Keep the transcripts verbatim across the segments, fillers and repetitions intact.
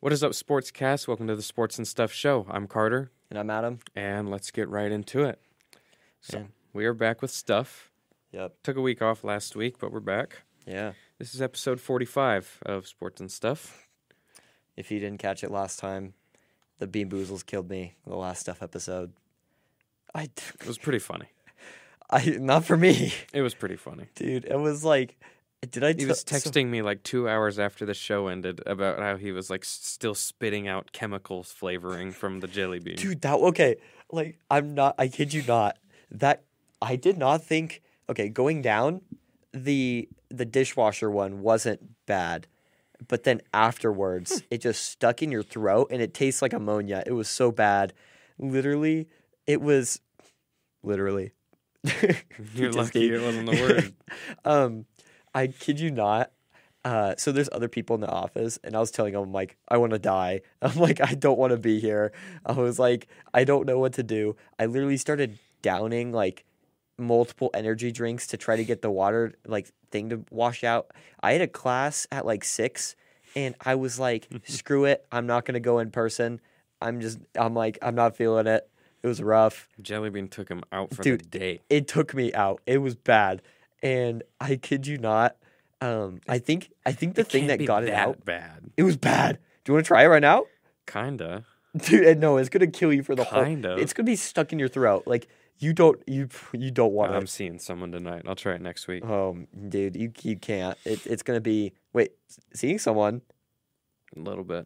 What is up, Sportscast? Welcome to the Sports and Stuff Show. I'm Carter. And I'm Adam. And let's get right into it. So, Yeah. we are back with stuff. Yep. Took a week off last week, but we're back. Yeah. This is episode forty-five of Sports and Stuff. If you didn't catch it last time, the Bean Boozles killed me the last stuff episode. I, It was pretty funny. I not for me, It was pretty funny. dude. It was like, did I? He was t- so- texting me like two hours after the show ended about how he was like s- still spitting out chemicals flavoring from the jelly bean. dude. That okay? Like, I'm not. I kid you not. That I did not think. Okay, going down, the the dishwasher one wasn't bad, but then afterwards, it just stuck in your throat and it tastes like ammonia. It was so bad. Literally, it was literally. You're Just lucky kidding. it wasn't the word. um, I kid you not. Uh, so there's other people in the office, and I was telling them, I'm like, I want to die. I'm like, I don't want to be here. I was like, I don't know what to do. I literally started downing like multiple energy drinks to try to get the water like thing to wash out. I had a class at like six, and I was like, screw it. I'm not gonna go in person. I'm just, I'm like, I'm not feeling it. It was rough. Jelly bean took him out for Dude, the day. It took me out. It was bad, and I kid you not. Um, I think I think the It thing can't that be got it that out, bad. it was bad. Do you want to try it right now, Kinda. dude? And no, it's gonna kill you for the Kind whole. of. It's gonna be stuck in your throat. Like you don't you you don't want I'm it. seeing someone tonight. I'll try it next week. Oh, dude, you you can't. It, it's gonna be wait seeing someone. A little bit.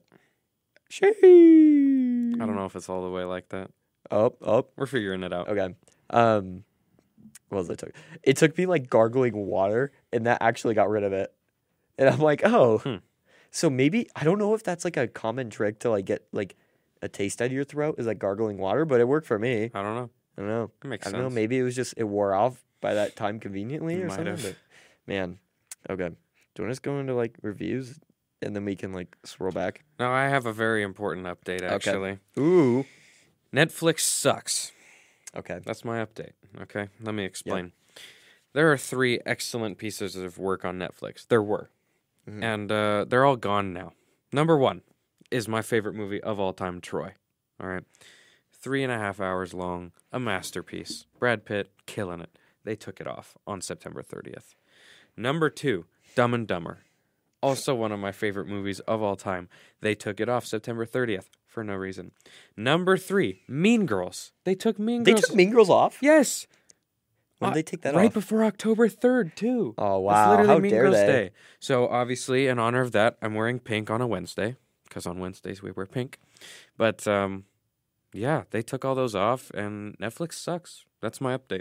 Sheesh. I don't know if it's all the way like that. Up up. We're figuring it out. Okay. Um, what was it took? It took me like gargling water, and that actually got rid of it. And I'm like, oh, Hmm. so maybe I don't know if that's like a common trick to like get like a taste out of your throat is like gargling water, but it worked for me. I don't know. I don't know. It makes I sense. don't know. Maybe it was just it wore off by that time conveniently or Might something. have. But man, okay. Do you want us to go into like reviews and then we can like swirl back? No, I have a very important update, actually. Ooh. Netflix sucks. Okay. That's my update. Okay, let me explain. There are three excellent pieces of work on Netflix. There were. Mhm. And uh, they're all gone now. Number one is my favorite movie of all time, Troy. All right. Three and a half hours long, a masterpiece. Brad Pitt, killing it. They took it off on September thirtieth. Number two, Dumb and Dumber. Also one of my favorite movies of all time. They took it off September thirtieth for no reason. Number three, Mean Girls. They took Mean They Girls. took Mean Girls off? Yes. When Uh, did they take that right off? before October third, too. Oh, It's wow. literally How Mean dare Girls they? Day. So, obviously, in honor of that, I'm wearing pink on a Wednesday, because on Wednesdays we wear pink. But, um, yeah, they took all those off, and Netflix sucks. That's my update.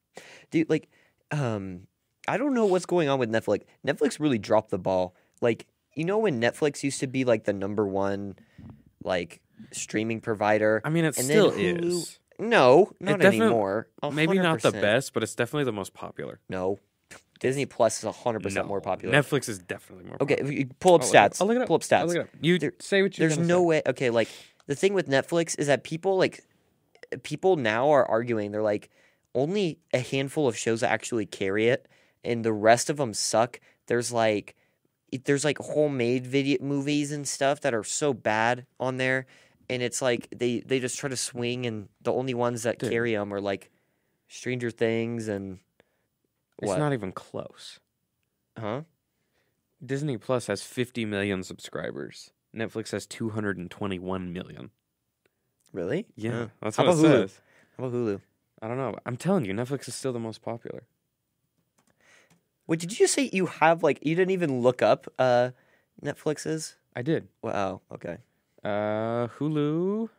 Dude, like, um, I don't know what's going on with Netflix. Netflix really dropped the ball. Like, you know when Netflix used to be like the number one, like, streaming provider? I mean, it And still then Hulu- is. No, not definitely- anymore. Maybe not the one hundred percent. best, but it's definitely the most popular. No. Disney Plus is one hundred percent No, more popular. Netflix is definitely more Okay, popular. if you pull up I'll look it up. stats. I'll look it up. Pull up I'll stats. look it up. You There- say what you're There's gonna no say. way. Okay, like, the thing with Netflix is that people, like, people now are arguing. They're like, only a handful of shows actually carry it, and the rest of them suck. There's like, it- there's like homemade video movies and stuff that are so bad on there, and it's like they they just try to swing, and the only ones that Dude. carry them are like Stranger Things and It's what? not even close. Huh? Disney Plus has fifty million subscribers. Netflix has two hundred twenty-one million. Really? Yeah, Huh. that's How what it about Hulu? says. How about Hulu? I don't know. I'm telling you, Netflix is still the most popular. Wait, did you just say you have like you didn't even look up uh Netflix's? I did. Wow. Okay. Uh, Hulu.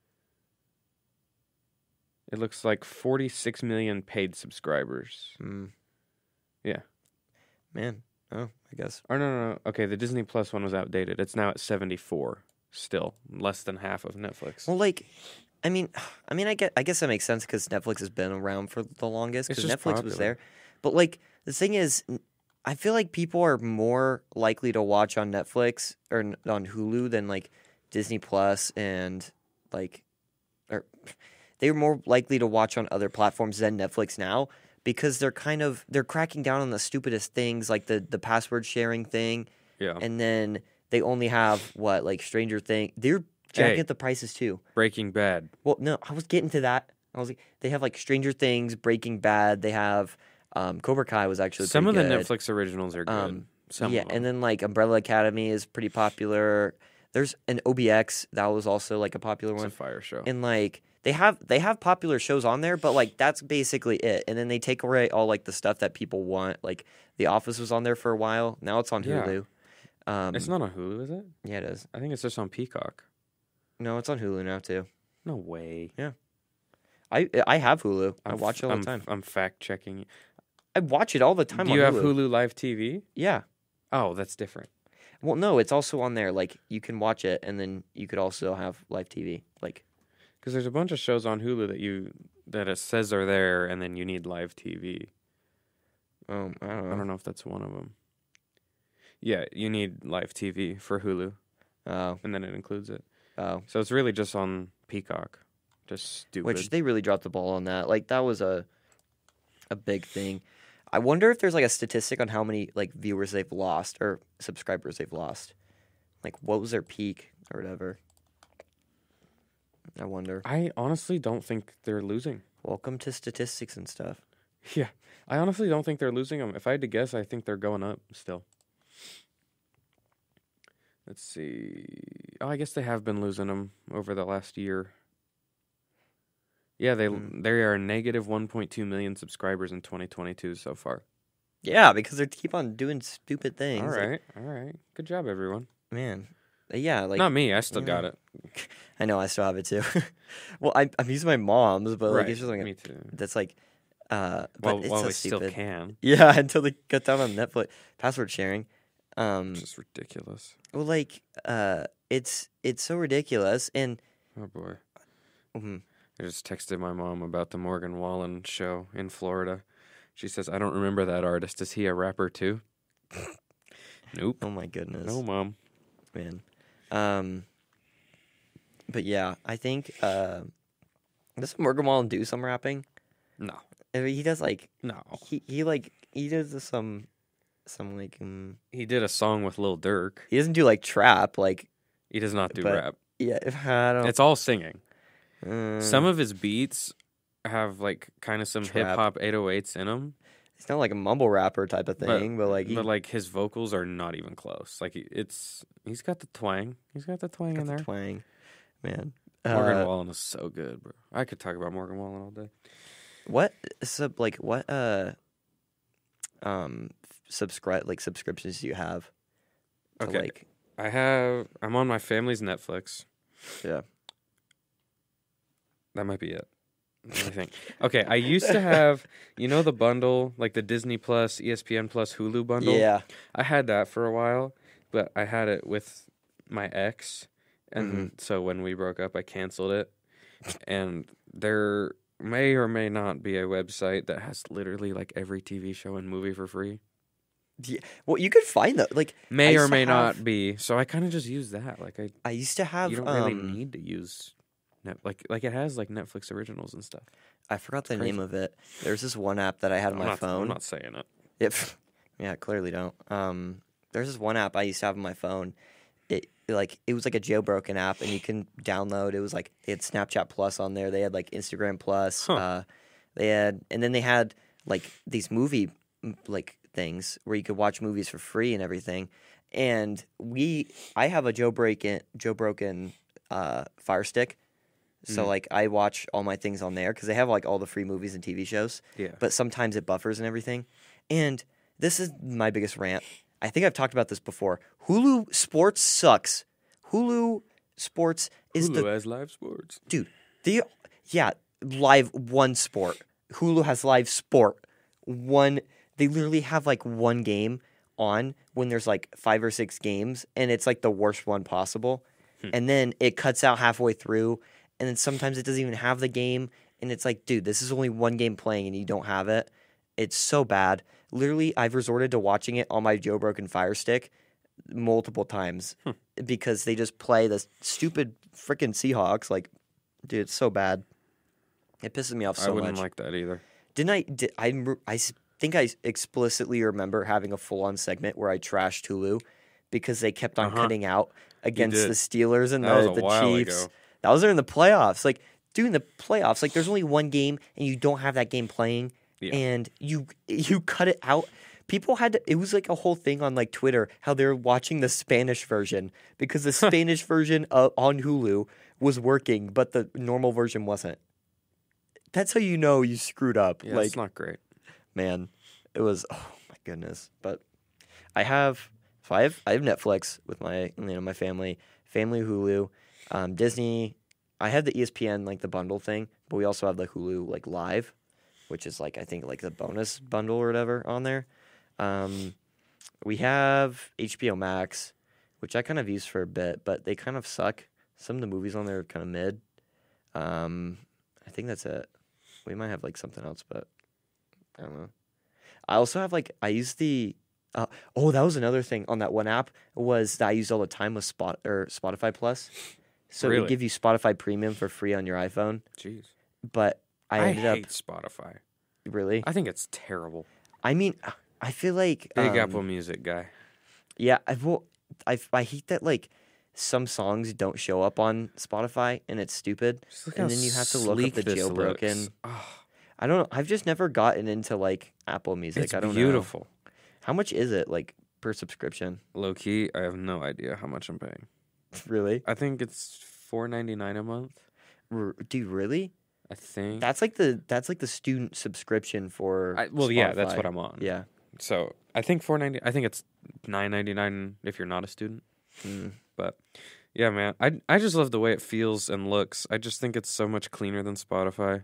It looks like forty-six million paid subscribers. Mm. Yeah. Man. Oh, I guess. Or no, no, no. Okay, the Disney Plus one was outdated. It's now at seventy-four. Still less than half of Netflix. Well, like, I mean, I mean, I get, I guess that makes sense because Netflix has been around for the longest. It's Because just Netflix was popular. there, but like the thing is, n- I feel like people are more likely to watch on Netflix or n- on Hulu than like Disney Plus and like, or they're more likely to watch on other platforms than Netflix now because they're kind of they're cracking down on the stupidest things like the the password sharing thing, Yeah. and then they only have what like Stranger Things. They're jacking Hey. up the prices too. Breaking Bad. Well, no, I was getting to that. I was like, they have like Stranger Things, Breaking Bad. They have um, Cobra Kai was actually Some of pretty the good. Netflix originals are good. Um, Some yeah, of them. and then like Umbrella Academy is pretty popular. There's an O B X that was also like a popular it's a one, fire show. and like they have they have popular shows on there, but like that's basically it. And then they take away all like the stuff that people want. Like The Office was on there for a while. Now it's on Yeah. Hulu. Um, it's not on Hulu, is it? yeah, it is. I think it's just on Peacock. No, it's on Hulu now too. No way. I I have Hulu. I I'm watch f- it all I'm, the time. I'm fact checking. I watch it all the time. Do on you have Hulu. Hulu Live T V? Yeah. Oh, that's different. Well, no, it's also on there. Like you can watch it, and then you could also have live T V. Like Because there's a bunch of shows on Hulu that you that it says are there, and then you need live T V. um, I don't I know. don't know if that's one of them. Yeah, you need live T V for Hulu, Oh, and then it includes it. oh. So it's really just on Peacock. Just stupid. Which they really dropped the ball on that. Like that was a a big thing. I wonder if there's like a statistic on how many like viewers they've lost or subscribers they've lost. Like what was their peak or whatever. I wonder. I honestly don't think they're losing. Welcome to statistics and stuff. Yeah, I honestly don't think they're losing them. If I had to guess, I think they're going up still. Let's see. Oh, I guess they have been losing them over the last year. Yeah, they Hmm. they are negative one point two million subscribers in twenty twenty-two so far. Yeah, because they keep on doing stupid things. All Like, right, all right. Good job, everyone. man. Yeah, like Not me. I still yeah. got it. I know I still have it too. Well, I, I'm using my mom's, but like right. it's just like me too. that's like, uh, but Well, it's while so we still stupid. can. Yeah, until they cut down on Netflix password sharing. Um, It's just ridiculous. well, like, uh, it's it's so ridiculous, and Oh boy. mhm. I just texted my mom about the Morgan Wallen show in Florida. She says, I don't remember that artist. Is he a rapper too? Nope. oh my goodness, No, mom. man. Um, but yeah, I think uh, does Morgan Wallen do some rapping? No. I mean, he does like No. he he like he does some some like um, He did a song with Lil Durk. he doesn't do like trap like He does not do But- rap. yeah I don't. It's all singing. uh, Some of his beats have like kind of some Trap. hip hop eight oh eights in them. It's not like a mumble rapper type of thing, but, like he but like his vocals are not even close. Like he- it's he's got the twang. He's got the twang got in the there. twang, man. Morgan Uh, Wallen is so good, bro. I could talk about Morgan Wallen all day. What sub like what uh um subscribe like subscriptions do you have? To, Okay. Like, I have I'm on my family's Netflix. yeah. That might be it. Let me think. Okay, I used to have, you know, the bundle, like the Disney Plus, E S P N Plus, Hulu bundle. Yeah. I had that for a while, but I had it with my ex, and Mm-hmm. so when we broke up, I canceled it. And there may or may not be a website that has literally like every T V show and movie for free. Well, you could find that. Like I May or used to may have- not be. So I kind of just use that. Like I, I used to have you don't really um, need to use. Net, like like it has like Netflix originals and stuff. I forgot the crazy. name of it. There's this one app that I had on I'm my not, phone. I'm not saying it. Yep. Yeah, clearly don't. Um, there's this one app I used to have on my phone. It like it was like a jailbroken app, and you can download. It was like they had Snapchat Plus on there. They had like Instagram Plus. Huh. Uh, they had, and then they had like these movie m- like things where you could watch movies for free and everything. And we, I have a jailbreaking jailbroken uh, Fire Stick. So Mm. like I watch all my things on there because they have like all the free movies and T V shows. Yeah. But sometimes it buffers and everything. And this is my biggest rant. I think I've talked about this before. Hulu Sports sucks. Hulu Sports is Hulu the has live sports. dude. The yeah, live one sport. Hulu has live sport. One they literally have like one game on when there's like five or six games, and it's like the worst one possible. Hmm. And then it cuts out halfway through, and then sometimes it doesn't even have the game, and it's like, dude, this is only one game playing, and you don't have it. It's so bad. Literally, I've resorted to watching it on my jailbroken Fire Stick multiple times Hmm. because they just play the stupid freaking Seahawks. Like, dude, it's so bad. It pisses me off so I wouldn't much. like that either. Didn't I? Did, I? I s- think I explicitly remember having a full-on segment where I trashed Hulu because they kept on Uh-huh. cutting out against did. the Steelers and That was the, a the while Chiefs. ago. That was during the playoffs. Like, during the playoffs, like there's only one game and you don't have that game playing, Yeah. and you you cut it out. People had to, it was like a whole thing on like Twitter how they're watching the Spanish version because the Spanish version uh, on Hulu was working, but the normal version wasn't. That's how you know you screwed up. Yeah, like, it's not great. man, it was, oh my goodness. But I have so I have I have Netflix with my you know my family, family Hulu, um, Disney. I have the E S P N like the bundle thing, but we also have the Hulu like live, which is like I think like the bonus bundle or whatever on there. Um, we have H B O Max, which I kind of used for a bit, but they kind of suck. Some of the movies on there are kind of mid. Um, I think that's it. We might have like something else, but I don't know. I also have like I use the uh, oh that was another thing on that one app was that I used all the time with Spot or Spotify Plus. So it Really? would give you Spotify Premium for free on your iPhone. Jeez. But I, I, ended hate up Spotify. really. I think it's terrible. I mean, I feel like Big um, Apple Music guy. Yeah, I well, I I hate that like some songs don't show up on Spotify and it's stupid. Just look And how then you have to look up sleek the this jailbroken. looks. Oh, I don't know. I've just never gotten into like Apple Music. it's I don't know. beautiful. How much is it like per subscription? Low key, I have no idea how much I'm paying. Really? I think it's four ninety nine a month. R- Dude, really? I think. That's like the that's like the student subscription for I, well, yeah, that's Spotify. what I'm on. Yeah. So I think four ninety. I think it's nine ninety nine if you're not a student. Mm. But yeah, man, I I just love the way it feels and looks. I just think it's so much cleaner than Spotify.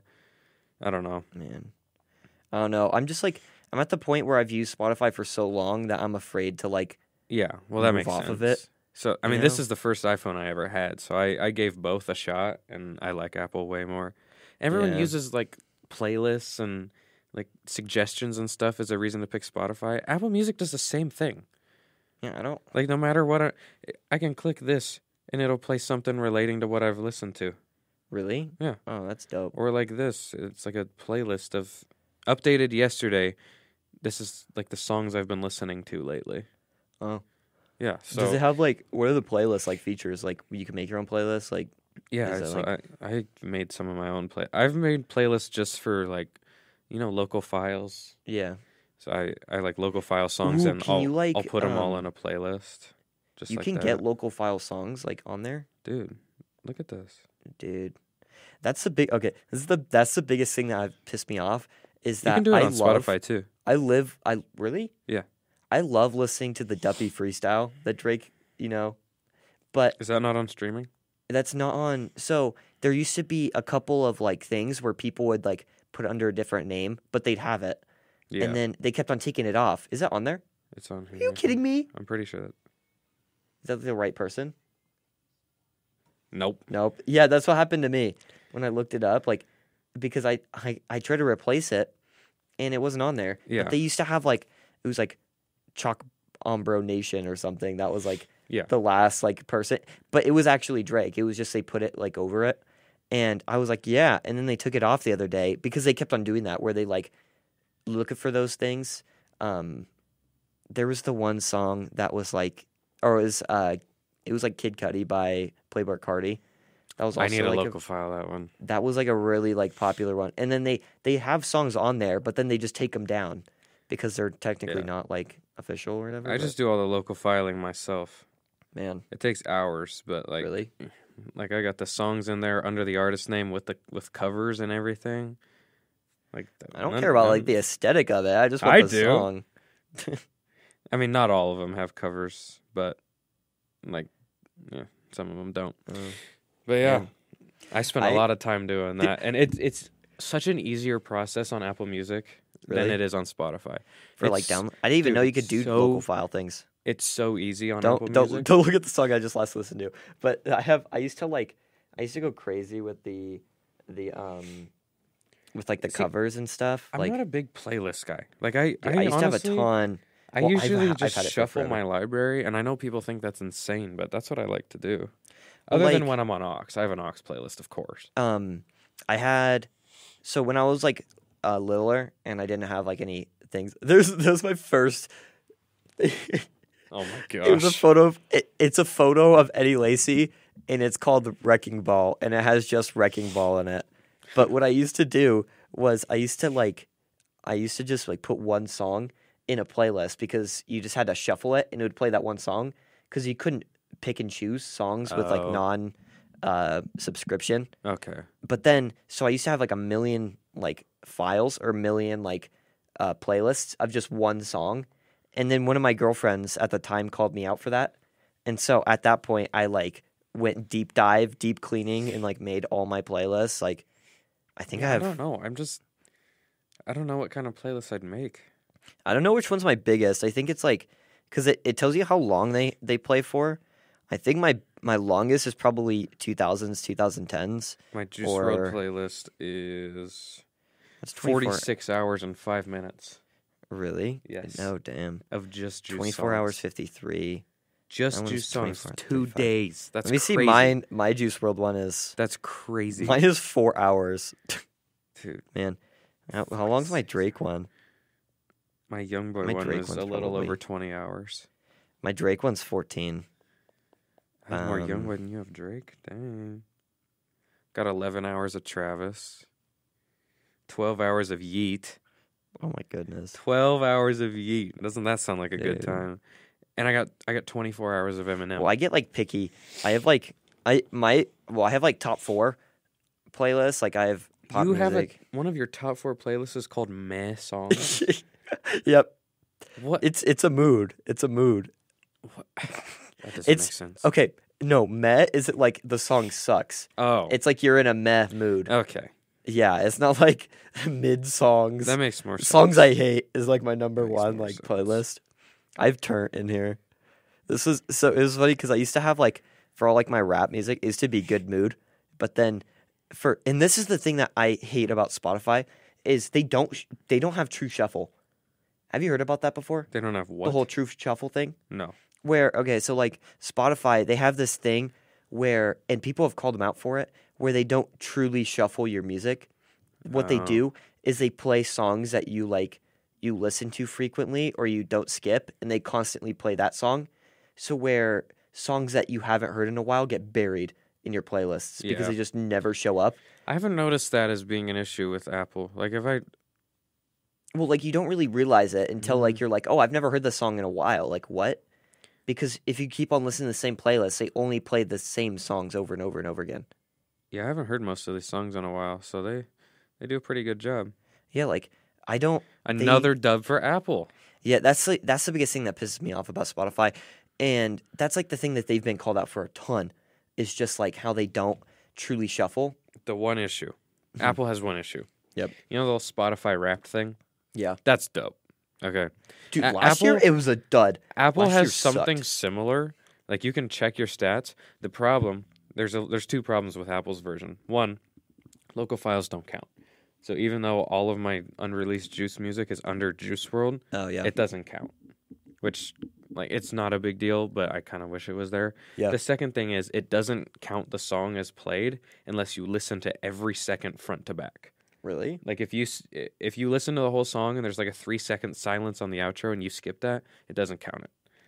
I don't know. Man. I don't know. I'm just like I'm at the point where I've used Spotify for so long that I'm afraid to like Yeah, well that Move makes off sense. of it, So I you mean, this know? is the first iPhone I ever had, so I I gave both a shot, and I like Apple way more. Everyone Yeah. uses like playlists and like suggestions and stuff as a reason to pick Spotify. Apple Music does the same thing. Yeah, I don't Like no matter what, I, I can click this and it'll play something relating to what I've listened to. really. Yeah. Oh, that's dope. Or like this, it's like a playlist of updated yesterday. This is like the songs I've been listening to lately. Oh. Yeah. So Does it have like what are the playlists like features? Like you can make your own playlist. Like yeah, is it, so like- I I made some of my own play. I've made playlists just for like, you know, local files. yeah, So I, I like local file songs Ooh, and can I'll you, like, I'll put them all um, in a playlist. Just you like can that. get local file songs like on there, Dude, look at this. dude. That's the big. Okay, this is the that's the biggest thing that I've pissed me off is You that can do it I on love, Spotify too. I live. I really. Yeah. I love listening to the Duppy freestyle that Drake. You know, but Is that not on streaming? that's not on. So there used to be a couple of like things where people would like put it under a different name, but they'd have it, Yeah, and then they kept on taking it off. Is that on there? it's on here. Are you kidding me? I'm pretty sure. That... Is that the right person? Nope. Nope. Yeah, that's what happened to me when I looked it up. Like, because I I, I tried to replace it, and it wasn't on there. Yeah. But they used to have like it was like Chalk Ombro Nation or something. That was like Yeah. the last like person, but it was actually Drake. It was just they put it like over it, and I was like, yeah. And then they took it off the other day because they kept on doing that where they like looking for those things. Um, there was the one song that was like, or it was uh, it was like Kid Cudi by Playboi Carti. That was also I need a like local file that one. that was like a really like popular one. And then they they have songs on there, but then they just take them down because they're technically Yeah. not like official or whatever. I but, just do all the local filing myself. man, It takes hours, but like really. like I got the songs in there under the artist name with the with covers and everything. Like the- I don't none- care about none- like the aesthetic of it. I just want I the do. song. I mean, not all of them have covers, but like yeah, some of them don't. Uh, But yeah, Man. I spent a I- lot of time doing that, and it's it's such an easier process on Apple Music than Really? it is on Spotify. for like It's- down. I didn't even dude, know you it's could do so- local file things. It's so easy on Don't Apple don't Music. don't look at the song I just last listened to. But I have I used to like I used to go crazy with the the um with like the See, covers and stuff. I'm like not a big playlist guy. Like I, dude, I, I, used honestly, to have a ton. I Well, I've usually ha- I've just had it for shuffle forever. my library, and I know people think that's insane, but that's what I like to do. Well, Other than like- when I'm on aux, I have an aux playlist, of course. Um, I had so when I was like uh, littler and I didn't have like any things. There's that was my first. Oh my It was a gosh. photo of it, it's a photo of Eddie Lacy, and it's called Wrecking Ball, and it has just Wrecking Ball in it. But what I used to do was I used to like I used to just like put one song in a playlist because you just had to shuffle it and it would play that one song because you couldn't pick and choose songs with like Oh. non uh, subscription. Okay. But then so I used to have like a million like files or a million like uh, playlists of just one song. And then one of my girlfriends at the time called me out for that. And so at that point I like went deep dive, deep cleaning and like made all my playlists. Like I think Yeah, I I have don't know. I'm just. I don't know what kind of playlist I'd make. I don't know which one's my biggest. I think it's like because it, it tells you how long they, they play for. I think my my longest is probably two thousands, twenty tens. My Juice Or- WRLD playlist is That's twenty-four. forty-six hours and five minutes Really? Yes. No, damn. of just Juice twenty-four songs. hours, fifty-three. Just That one Juice is songs. twenty-four, Two thirty-five. days. That's Let me crazy. see mine. My Juice world one is That's crazy. mine is four hours. Dude, Man, how, how long's my Drake one? my Youngboy My one Drake was one's a little probably- over twenty hours. My Drake one's fourteen. I have more Um, Youngboy than you have Drake. Dang. Got eleven hours of Travis. twelve hours of Yeet. Oh my goodness. twelve hours of Yeet. Doesn't that sound like a good Dude. time? And I got I got twenty-four hours of Eminem. Well, I get like picky. I have like I my well, I have like top four playlists. Like I have pop you have a, music. one of your top four playlists is called Meh Songs. Yep. What? It's it's a mood. It's a mood. what? That doesn't It's make sense. okay. No, meh is it like the song sucks. Oh. It's like you're in a meh mood. okay. Yeah, it's not like mid songs. That makes more sense. Songs I hate is like my number Makes one more like sense. playlist. I've turned in here. This is so it was funny because I used to have like for all like my rap music it used to be good mood, but then for and this is the thing that I hate about Spotify is they don't sh- they don't have true shuffle. Have you heard about that before? They don't have what? The whole true shuffle thing. no. Where okay, so like Spotify, they have this thing where and people have called them out for it, where they don't truly shuffle your music. What they Oh. do is they play songs that you like you listen to frequently or you don't skip and they constantly play that song. So where songs that you haven't heard in a while get buried in your playlists because Yeah. they just never show up. I haven't noticed that as being an issue with Apple. Like if I Well, like you don't really realize it until Mm. like you're like, "Oh, I've never heard this song in a while." Like, what? Because if you keep on listening to the same playlist, they only play the same songs over and over and over again. yeah, I haven't heard most of these songs in a while, so they they do a pretty good job. Yeah, like I don't. Another dub for Apple. Yeah, that's like that's the biggest thing that pisses me off about Spotify, and that's like the thing that they've been called out for a ton. Is just like how they don't truly shuffle. The one issue. Mhm. Apple has one issue. Yep. You know the little Spotify Wrapped thing? Yeah, That's dope. Okay. dude. A- last year Apple- it was a dud. Apple Last year has something sucked. similar. Like you can check your stats. The problem there's a there's two problems with Apple's version. One, local files don't count. So even though all of my unreleased Juice music is under Juice world, Oh yeah, it doesn't count. Which like it's not a big deal, but I kind of wish it was there. yeah. The second thing is it doesn't count the song as played unless you listen to every second front to back. Really? Like if you s- if you listen to the whole song and there's like a three second silence on the outro and you skip that, it doesn't count it.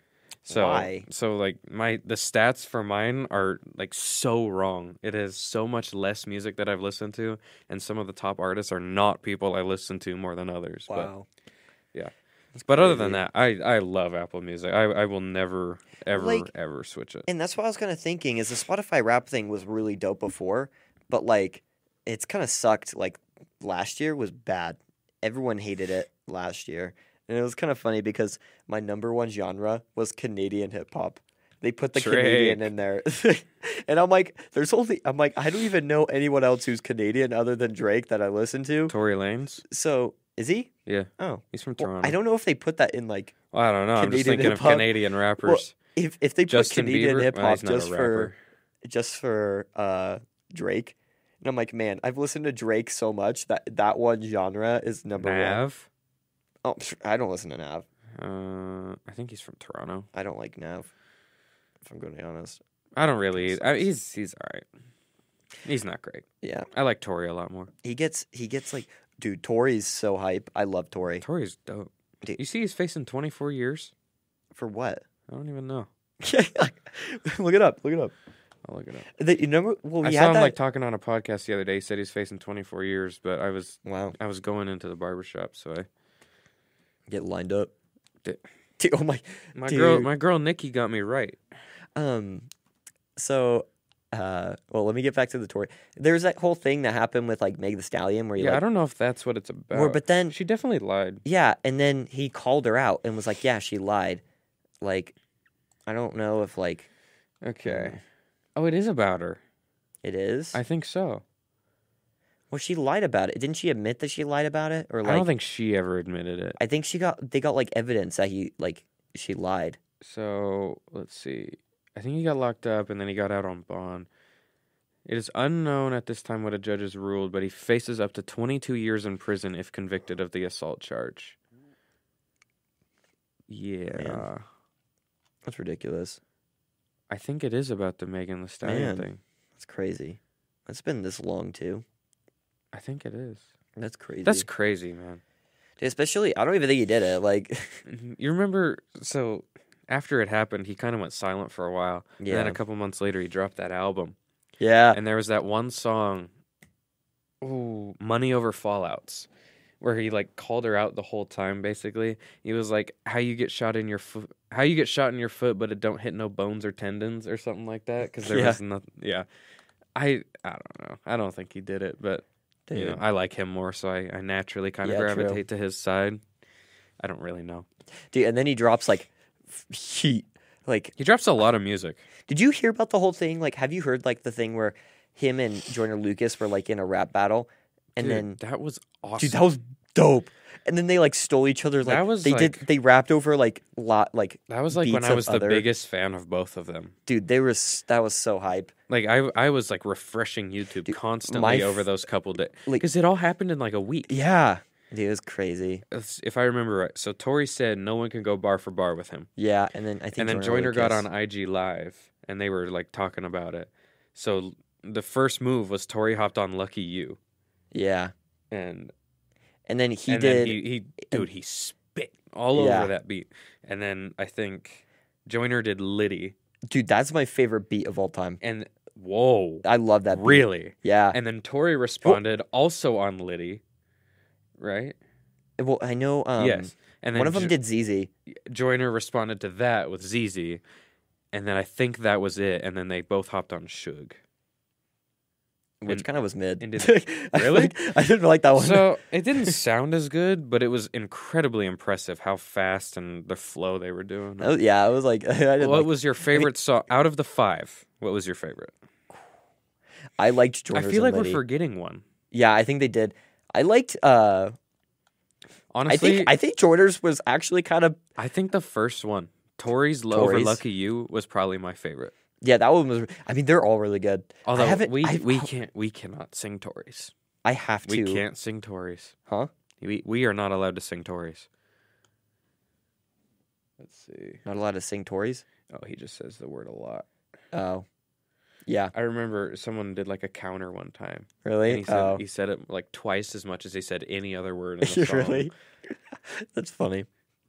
So Why? so like my the stats for mine are like so wrong. It is so much less music that I've listened to, and some of the top artists are not people I listen to more than others. Wow. yeah. But but other than crazy. that, I I love Apple Music. I I will never ever Like- ever switch it. And that's what I was kind of thinking is the Spotify rap thing was really dope before, but like it's kind of sucked. Like last year was bad. Everyone hated it last year. And it was kind of funny because my number one genre was Canadian hip hop. They put the Canadian Drake. in there. And I'm like, there's only I'm like, I don't even know anyone else who's Canadian other than Drake that I listen to. Tory Lanez, So is he? yeah, Oh. he's from Well, Toronto. I don't know if they put that in like Well, I don't know. I'm just Canadian thinking of hip-hop. Canadian rappers. Well, if if they put Justin Canadian Bieber? hip Well, hop he's not a just for rapper. just for uh, Drake, and I'm like, man, I've listened to Drake so much that that one genre is number one. Nav. Oh, psh, I don't listen to Nav. Uh, I think he's from Toronto. I don't like Nav. If I'm going to be honest, I don't really. I, he's he's all right. He's not great. yeah, I like Tory a lot more. he gets he gets like, dude, Tory's so hype. I love Tory. Tory's dope. Dude. You see, he's facing twenty-four years. For what? I don't even know. Look it up. Look it up. I'll look it up. The, you know, well, I we saw had him that. like talking on a podcast the other day. He said he's facing twenty-four years, but I was Wow, I was going into the barbershop, so I get lined up. Di- Dude, oh my, my Dude. girl my girl Nikki got me right. um, so, uh, well, let me get back to the Tory. There's that whole thing that happened with like Meg the Stallion, where he Yeah, like, I don't know if that's what it's about. Or, but then- she definitely lied. yeah, and then he called her out and was like, yeah, she lied. Like, I don't know if like Okay. Oh, it is about her. it is. I think so. Well, she lied about it. Didn't she admit that she lied about it? Or like, I don't think she ever admitted it. I think she got they got like evidence that he like she lied. So let's see. I think he got locked up and then he got out on bond. It is unknown at this time what a judge has ruled, but he faces up to twenty-two years in prison if convicted of the assault charge. Yeah. Man. That's ridiculous. I think it is about the Megan Thee Stallion Man. thing. That's crazy. It's been this long too. I think it is. That's crazy. That's crazy, man. Dude, especially I don't even think he did it. Like, You remember, so after it happened, he kind of went silent for a while. And then Yeah. a couple months later, he dropped that album. yeah, And there was that one song, ooh, Money Over Fallouts, where he like called her out the whole time. Basically, he was like, "How you get shot in your foot? How you get shot in your foot, but it don't hit no bones or tendons or something like that?" Because there Yeah. was nothing. Yeah, I I don't know. I don't think he did it, but you know, Dude. I like him more, so I, I naturally kind of Yeah, true. gravitate to his side. I don't really know. dude. And then he drops like f- heat. Like, He drops a lot of music. did you hear about the whole thing? Like, have you heard like the thing where him and Joyner Lucas were like in a rap battle, and Dude, then that was awesome. dude, that was dope. And then they like stole each other's like That was, they did like- they rapped over like lot like that was like when beats I of was the other- biggest fan of both of them. dude. They were s- that was so hype. Like I, I was like refreshing YouTube Dude, constantly my f- over those couple days like- because it all happened in like a week. Yeah, dude, it was crazy. It's- If I remember right, so Tory said no one can go bar for bar with him, Yeah, and then I think and then Joyner Joyner got Lucas- on I G Live and they were like talking about it. So the first move was Tory hopped on Lucky You, Yeah, and and then he and did. then he, he dude he spit all Yeah. over that beat, and then I think Joyner did Liddy, Dude, that's my favorite beat of all time. and whoa, I love that beat. really? Yeah. And then Tory responded also on Liddy, right? Well, I know. Um, yes. And then one of them Jo- did Z Z. Joyner responded to that with Z Z, and then I think that was it. And then they both hopped on Suge. Which And- kind of was mid. and did- I Really? like- I didn't like that one. So it didn't sound as good, but it was incredibly impressive how fast and the flow they were doing. Oh, yeah, I was like, I didn't What like. was your favorite song out of the five? What was your favorite? I liked Joyner's I feel and like Liddy. we're forgetting one. Yeah, I think they did. I liked. uh I Honestly, think I think Joyner's was actually kind of. I think the first one, Tory's "Low over Tory's? Lucky You," was probably my favorite. Yeah, that one was. I mean, they're all really good. Although I haven't. we I, we can't we cannot sing Tories. I have to. We can't sing Tories. Huh? We we are not allowed to sing Tories. Let's see. Not allowed to sing Tories. Oh, he just says the word a lot. Oh, yeah. I remember someone did like a counter one time. Really? And he said Oh, he said it like twice as much as he said any other word in the song. really? That's funny.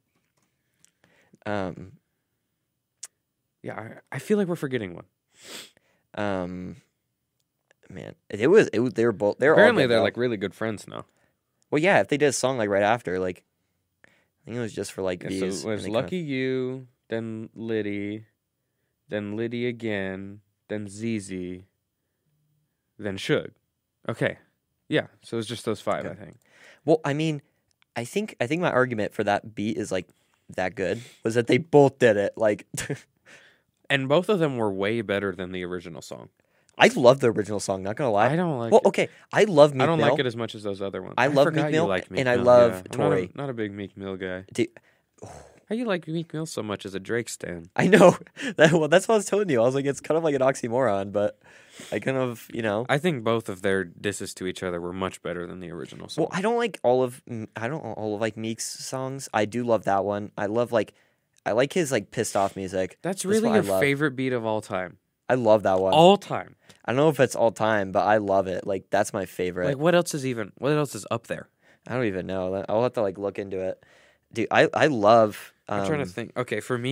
Um. Yeah, I, I feel like we're forgetting one. Um. Man, it was. It was. They were both. They're Apparently, all good, they're though. like really good friends now. Well, yeah. If they did a song like right after, like, I think it was just for like Yeah, views. so it and was they kinda- Lucky You, then Liddy, then Liddy again, then Z Z, then Suge. Okay, yeah. So it was just those five, Okay. I think. Well, I mean, I think I think my argument for that beat is like that good was that they both did it. Like, And both of them were way better than the original song. I love the original song. Not gonna lie. I don't like. well, it. okay, I love Meek I don't Mill. like it as much as those other ones. I love forgot Meek you Mill, like Meek and I Mill, love yeah. I'm not a- Tory. Not a, big Meek Mill guy. Dude, How you like Meek Mill so much as a Drake stan? I know. That, well, that's what I was telling you. I was like, it's kind of like an oxymoron, but I kind of, you know. I think both of their disses to each other were much better than the original song. Well, I don't like all of I don't all of like Meek's songs. I do love that one. I love like I like his like pissed off music. That's That's really what I your love. favorite beat of all time. I love that one. All time. I don't know if it's all time, but I love it. Like that's my favorite. Like what else is even? What else is up there? I don't even know. I'll have to like look into it. Dude, I I love. Um, I'm trying to think. Okay, for me,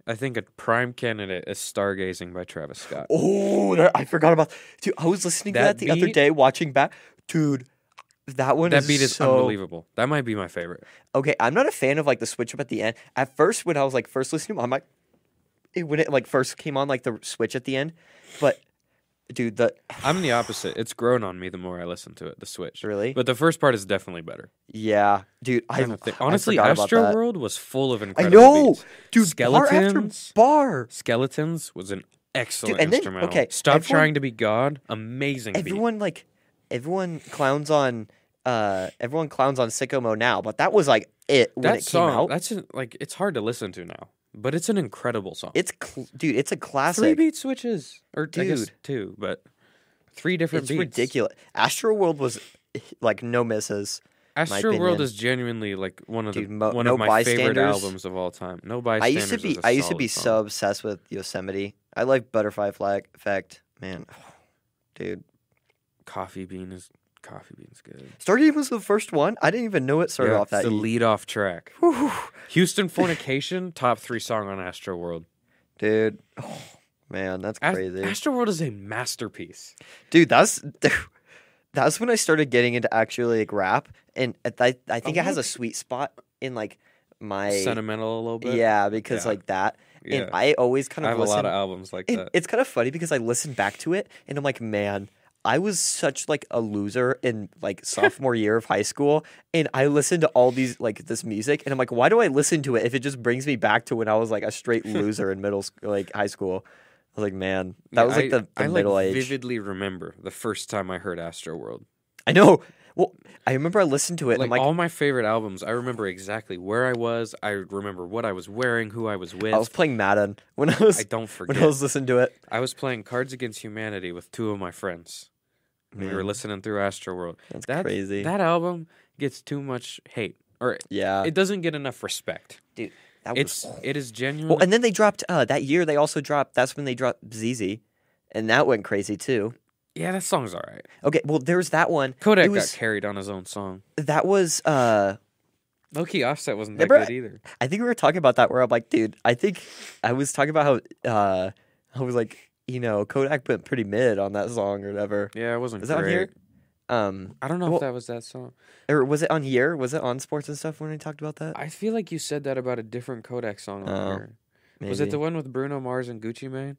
I think a prime candidate is Stargazing by Travis Scott. Oh, that, I forgot about. Dude, I was listening to That that the other beat- day, watching back. Dude, that one That is beat is so unbelievable. That might be my favorite. Okay, I'm not a fan of like the switch up at the end. At first, when I was like first listening, to him, I'm like, it, when it like first came on, like the switch at the end. But dude, the I'm the opposite. It's grown on me the more I listen to it, the switch. Really? But the first part is definitely better. yeah, dude, I, I don't think- I honestly, forgot about Astro that. World was full of I incredible know, beats. dude. Bar after Skeletons. bar. Skeletons was an excellent and then- instrumental. okay, Stop everyone- trying to be God. Amazing beat. Everyone like, everyone clowns on, uh, everyone clowns on Sicko Mode now, but that was like it when That it song, came out. that's an, like it's hard to listen to now, but it's an incredible song. It's cl- dude, it's a classic. Three beat switches, or I guess Dude. two, but three different It's beats. ridiculous. Astro World was like no misses. Astro World opinion. is genuinely like one of Dude, the mo- one no of my favorite Bystanders. albums of all time. No I bystanders. used to be is a I used to be solid so song. obsessed with Yosemite. I like Butterfly Flag Effect, man. Dude, Coffee Bean is Coffee Bean's good. Stargate was the first one. I didn't even know it started Yeah, off that. it's the e- lead off track. Whew. Houston Fornication, top three song on Astro World. Dude, oh, man, that's Ast- crazy. Astro World is a masterpiece. Dude, that's that's when I started getting into actually like rap, and I I think I it has a like- sweet spot in like my Sentimental a little bit. yeah because Yeah. like that, Yeah. and I always kind I of have listen. a lot of albums like And that. it's kind of funny because I listen back to it and I'm like, man, I was such like a loser in like sophomore year of high school, and I listened to all these like this music, and I'm like, why do I listen to it if it just brings me back to when I was like a straight loser in middle school, like high school? I was like, man, that Yeah, was like I, the, the I middle like age. vividly remember the first time I heard Astro World. I know. Well, I remember I listened to it. Like, and I'm like, all my favorite albums, I remember exactly where I was. I remember what I was wearing, who I was with. I was playing Madden when I was I don't when forget. I was listening to it. I was playing Cards Against Humanity with two of my friends. We were Man, listening through Astro World. that's That, crazy. That album gets too much hate, or yeah, it doesn't get enough respect. dude, that It's was. it is genuine. Well, and then they dropped uh, that year. They also dropped. That's when they dropped Z Z, and that went crazy too. yeah, that song's all right. Okay, well, there's that one. Kodak It was- got carried on his own song. That was. uh Low key Offset wasn't that Remember- good either. I think we were talking about that. Where I'm like, dude, I think I was talking about how uh I was like, you know, Kodak went pretty mid on that song or whatever. Yeah, it wasn't Is that great. on here? Um, I don't know Well- if that was that song. or was it on here? Was it on Sports and Stuff when we talked about that? I feel like you said that about a different Kodak song on Oh, here. Was it Maybe. the one with Bruno Mars and Gucci Mane?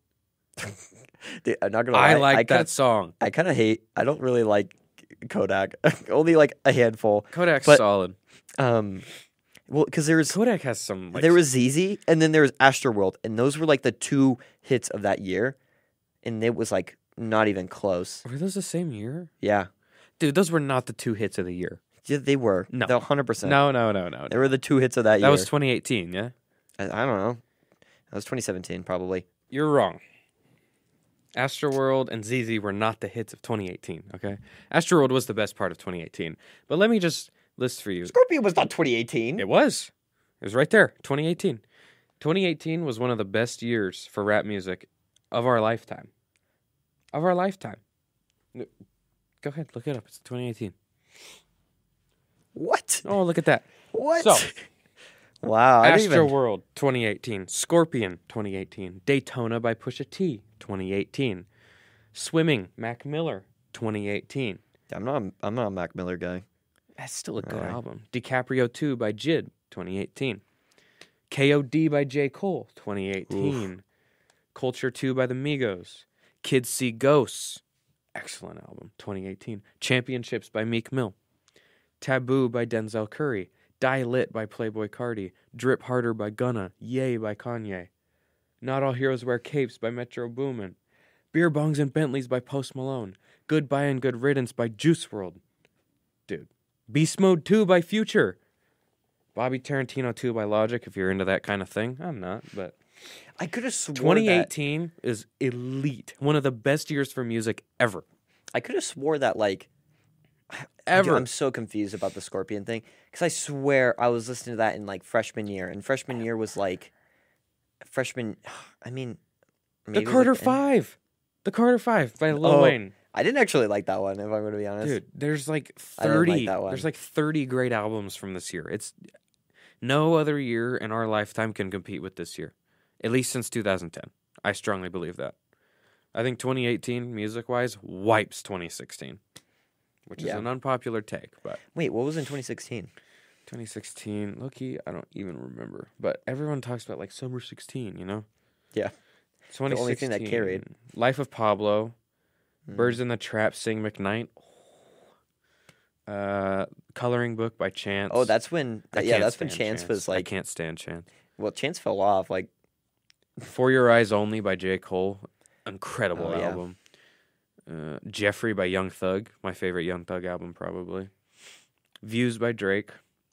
Dude, I'm not gonna I lie. like I that kinda, song. I kind of hate. I don't really like Kodak. Only like a handful. Kodak's but- solid. Um, well, because there was Kodak has some. Like, there was Z Z, and then there was Astroworld, and those were like the two hits of that year, and it was like not even close. Were those the same year? Yeah, Dude, those were not the two hits of the year. yeah they were. No. one hundred percent. No, no, no, no. They no. were the two hits of that, That year. was twenty eighteen, yeah? I, I don't know. That was twenty seventeen, probably. You're wrong. Astroworld and Z Z were not the hits of twenty eighteen, okay? Astroworld was the best part of twenty eighteen. But let me just list for you. Scorpion was not twenty eighteen. It was. It was right there, twenty eighteen. twenty eighteen was one of the best years for rap music of our lifetime. Of our lifetime. N- Go ahead, look it up. It's twenty eighteen. What? Oh, look at that. What? So, wow. I didn't Astro even... World, twenty eighteen. Scorpion, twenty eighteen. Daytona by Pusha T, twenty eighteen. Swimming, Mac Miller, twenty eighteen. I'm not. I'm not a Mac Miller guy. That's still a good Alright. album. DiCaprio two by Jid, twenty eighteen. K O D by J. Cole, twenty eighteen. Culture two by the Migos. Kids See Ghosts, excellent album, twenty eighteen. Championships by Meek Mill. Taboo by Denzel Curry. Die Lit by Playboi Carti. Drip Harder by Gunna. Yay by Kanye. Not All Heroes Wear Capes by Metro Boomin. Beer Bongs and Bentleys by Post Malone. Goodbye and Good Riddance by Juice world. Dude. Beast Mode two by Future. Bobby Tarantino two by Logic, if you're into that kind of thing. I'm not, but I could have swore twenty that. eighteen is elite. One of the best years for music ever. I could have swore that like. Ever. Dude, I'm so confused about the Scorpion thing because I swear I was listening to that in like freshman year, and freshman year was like freshman. I mean, The maybe it was, Carter like, eh. five. The Carter five by Lil Oh, Wayne. I didn't actually like that one, if I'm going to be honest. Dude, there's like I didn't like thirty. that one. There's like thirty great albums from this year. It's no other year in our lifetime can compete with this year. at least since two thousand ten. I strongly believe that. I think twenty eighteen, music-wise, wipes twenty sixteen, which Yeah. is an unpopular take, but Wait, what was in twenty sixteen? twenty sixteen, low-key, I don't even remember. But everyone talks about, like, Summer sixteen, you know? Yeah. twenty sixteen, The only thing that carried. Life of Pablo, Mm. Birds in the Trap, Sing McKnight, uh, Coloring Book by Chance. Oh, that's when. I yeah, can't that's when stand Chance, was I like. can't stand Chance. Well, Chance fell off. Like, For Your Eyes Only by J. Cole, incredible Oh, yeah. album. Uh, Jeffrey by Young Thug, my favorite Young Thug album probably. Views by Drake.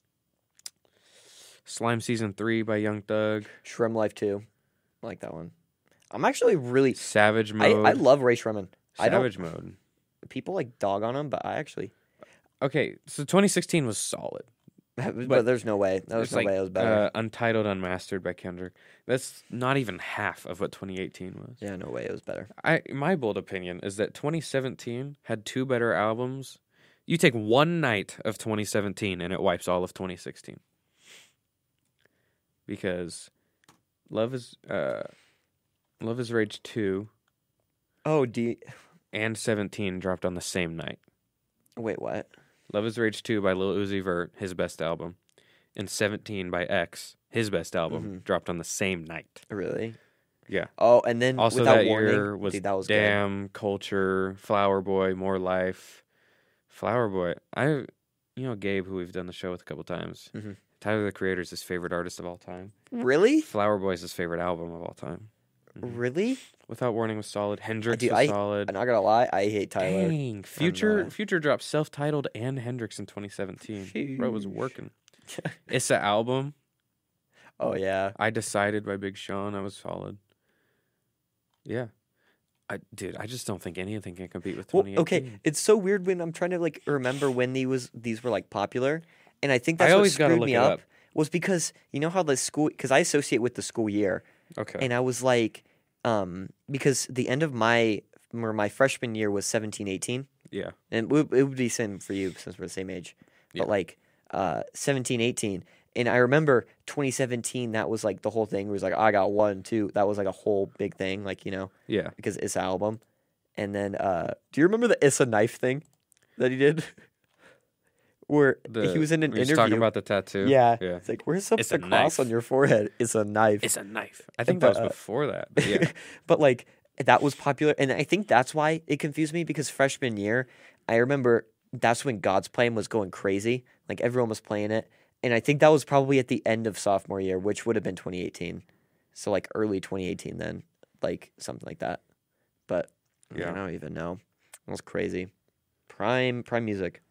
Slime Season three by Young Thug. Shrimp Life two. I like that one. I'm actually really. Savage I, Mode. I love Ray Shremmen. I don't. Savage Mode. People like dog on him, but I actually. Okay, so twenty sixteen was solid. But, But there's no way. There's It's no like way it was better. Uh, Untitled Unmastered by Kendrick. That's not even half of what twenty eighteen was. yeah, no way it was better. I my bold opinion is that twenty seventeen had two better albums. You take one night of twenty seventeen and it wipes all of twenty sixteen. Because Love is uh, Love is Rage two Oh, do you, and seventeen dropped on the same night. wait, what? Love is Rage two by Lil Uzi Vert, his best album, and seventeen by X, his best album, Mhm. dropped on the same night. Really? Yeah. Oh, and then Also without that warning, year was, dude, that was good. Damn, Culture, Flower Boy, More Life. Flower Boy, I, you know Gabe, who we've done the show with a couple times. Mhm. Tyler, the Creator, is his favorite artist of all time. Really? Flower Boy is his favorite album of all time. Mhm. Really? Without Warning was solid. Hendrix Dude, was I- solid. I'm not gonna lie, I hate Tyler. Dang, Future uh, Future dropped self-titled and Hendrix in twenty seventeen. Bro was Sheesh. working. It's an album. Oh yeah. I Decided by Big Sean. I was solid. Yeah. I dude, I just don't think anything can compete with Well, twenty eighteen. okay, it's so weird when I'm trying to like remember when these was these were like popular, and I think that's I what always gotta screwed look me it up, up. was because you know how the school because I associate with the school year, Okay. and I was like, um, because the end of my or my freshman year was seventeen, eighteen, yeah. and it would, it would be same for you since we're the same age, Yeah. but like uh, seventeen, eighteen. And I remember twenty seventeen, that was like the whole thing. It was like, I got one, two. That was like a whole big thing, like, you know, Yeah. because it's an album. And then, uh, do you remember the It's a Knife thing that he did? Where The, he was in an we're just interview. talking about the tattoo. yeah. Yeah. It's like, where's the, It's the a cross on knife. your forehead? It's a knife. It's a knife. I think But, that was uh, before that. But yeah. but like, that was popular. And I think that's why it confused me because freshman year, I remember that's when God's Plan was going crazy. Like, everyone was playing it. And I think that was probably at the end of sophomore year, which would have been twenty eighteen. So, like, early twenty eighteen then. Like, something like that. But yeah. Yeah. I don't even know. That was crazy. Prime, prime music.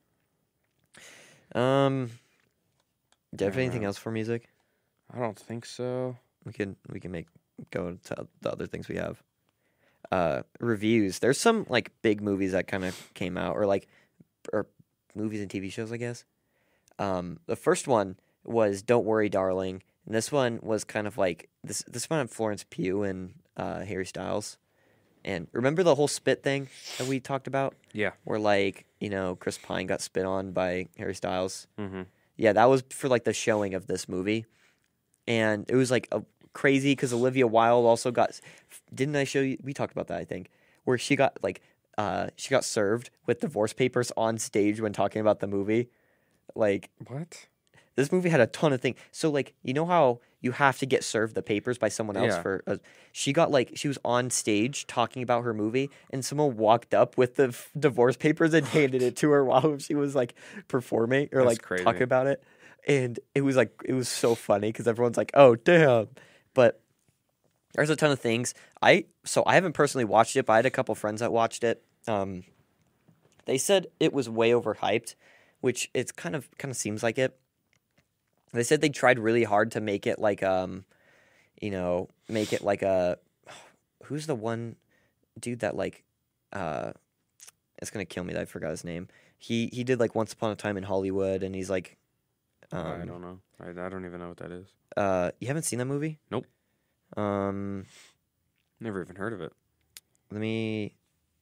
Um, do you have anything Uh, else for music? I don't think so. We can we can make go to the other things we have. Uh, reviews. There's some like big movies that kind of came out, or like, or movies and T V shows, I guess. Um, the first one was "Don't Worry, Darling," and this one was kind of like this. This one had Florence Pugh and uh, Harry Styles. And remember the whole spit thing that we talked about, Yeah. where like you know Chris Pine got spit on by Harry Styles. Mm-hmm. Yeah, that was for like the showing of this movie, and it was like a crazy because Olivia Wilde also got. Didn't I show you? We talked about that, I think, where she got like uh, she got served with divorce papers on stage when talking about the movie. Like What? this movie had a ton of things. So like you know how you have to get served the papers by someone else Yeah. for. A, she got like she was on stage talking about her movie, and someone walked up with the f- divorce papers and handed it to her while she was like performing or That's like crazy. talking about it. And it was like it was so funny because everyone's like, "Oh damn!" But there's a ton of things. I so I haven't personally watched it, but I had a couple friends that watched it. Um, they said it was way overhyped, which it's kind of kind of seems like it. They said they tried really hard to make it like um, you know, make it like a who's the one dude that like uh, it's gonna kill me that I forgot his name. He he did like Once Upon a Time in Hollywood, and he's like, um, I don't know. I, I don't even know what that is. uh, you haven't seen that movie? Nope. Um, Never even heard of it. let me.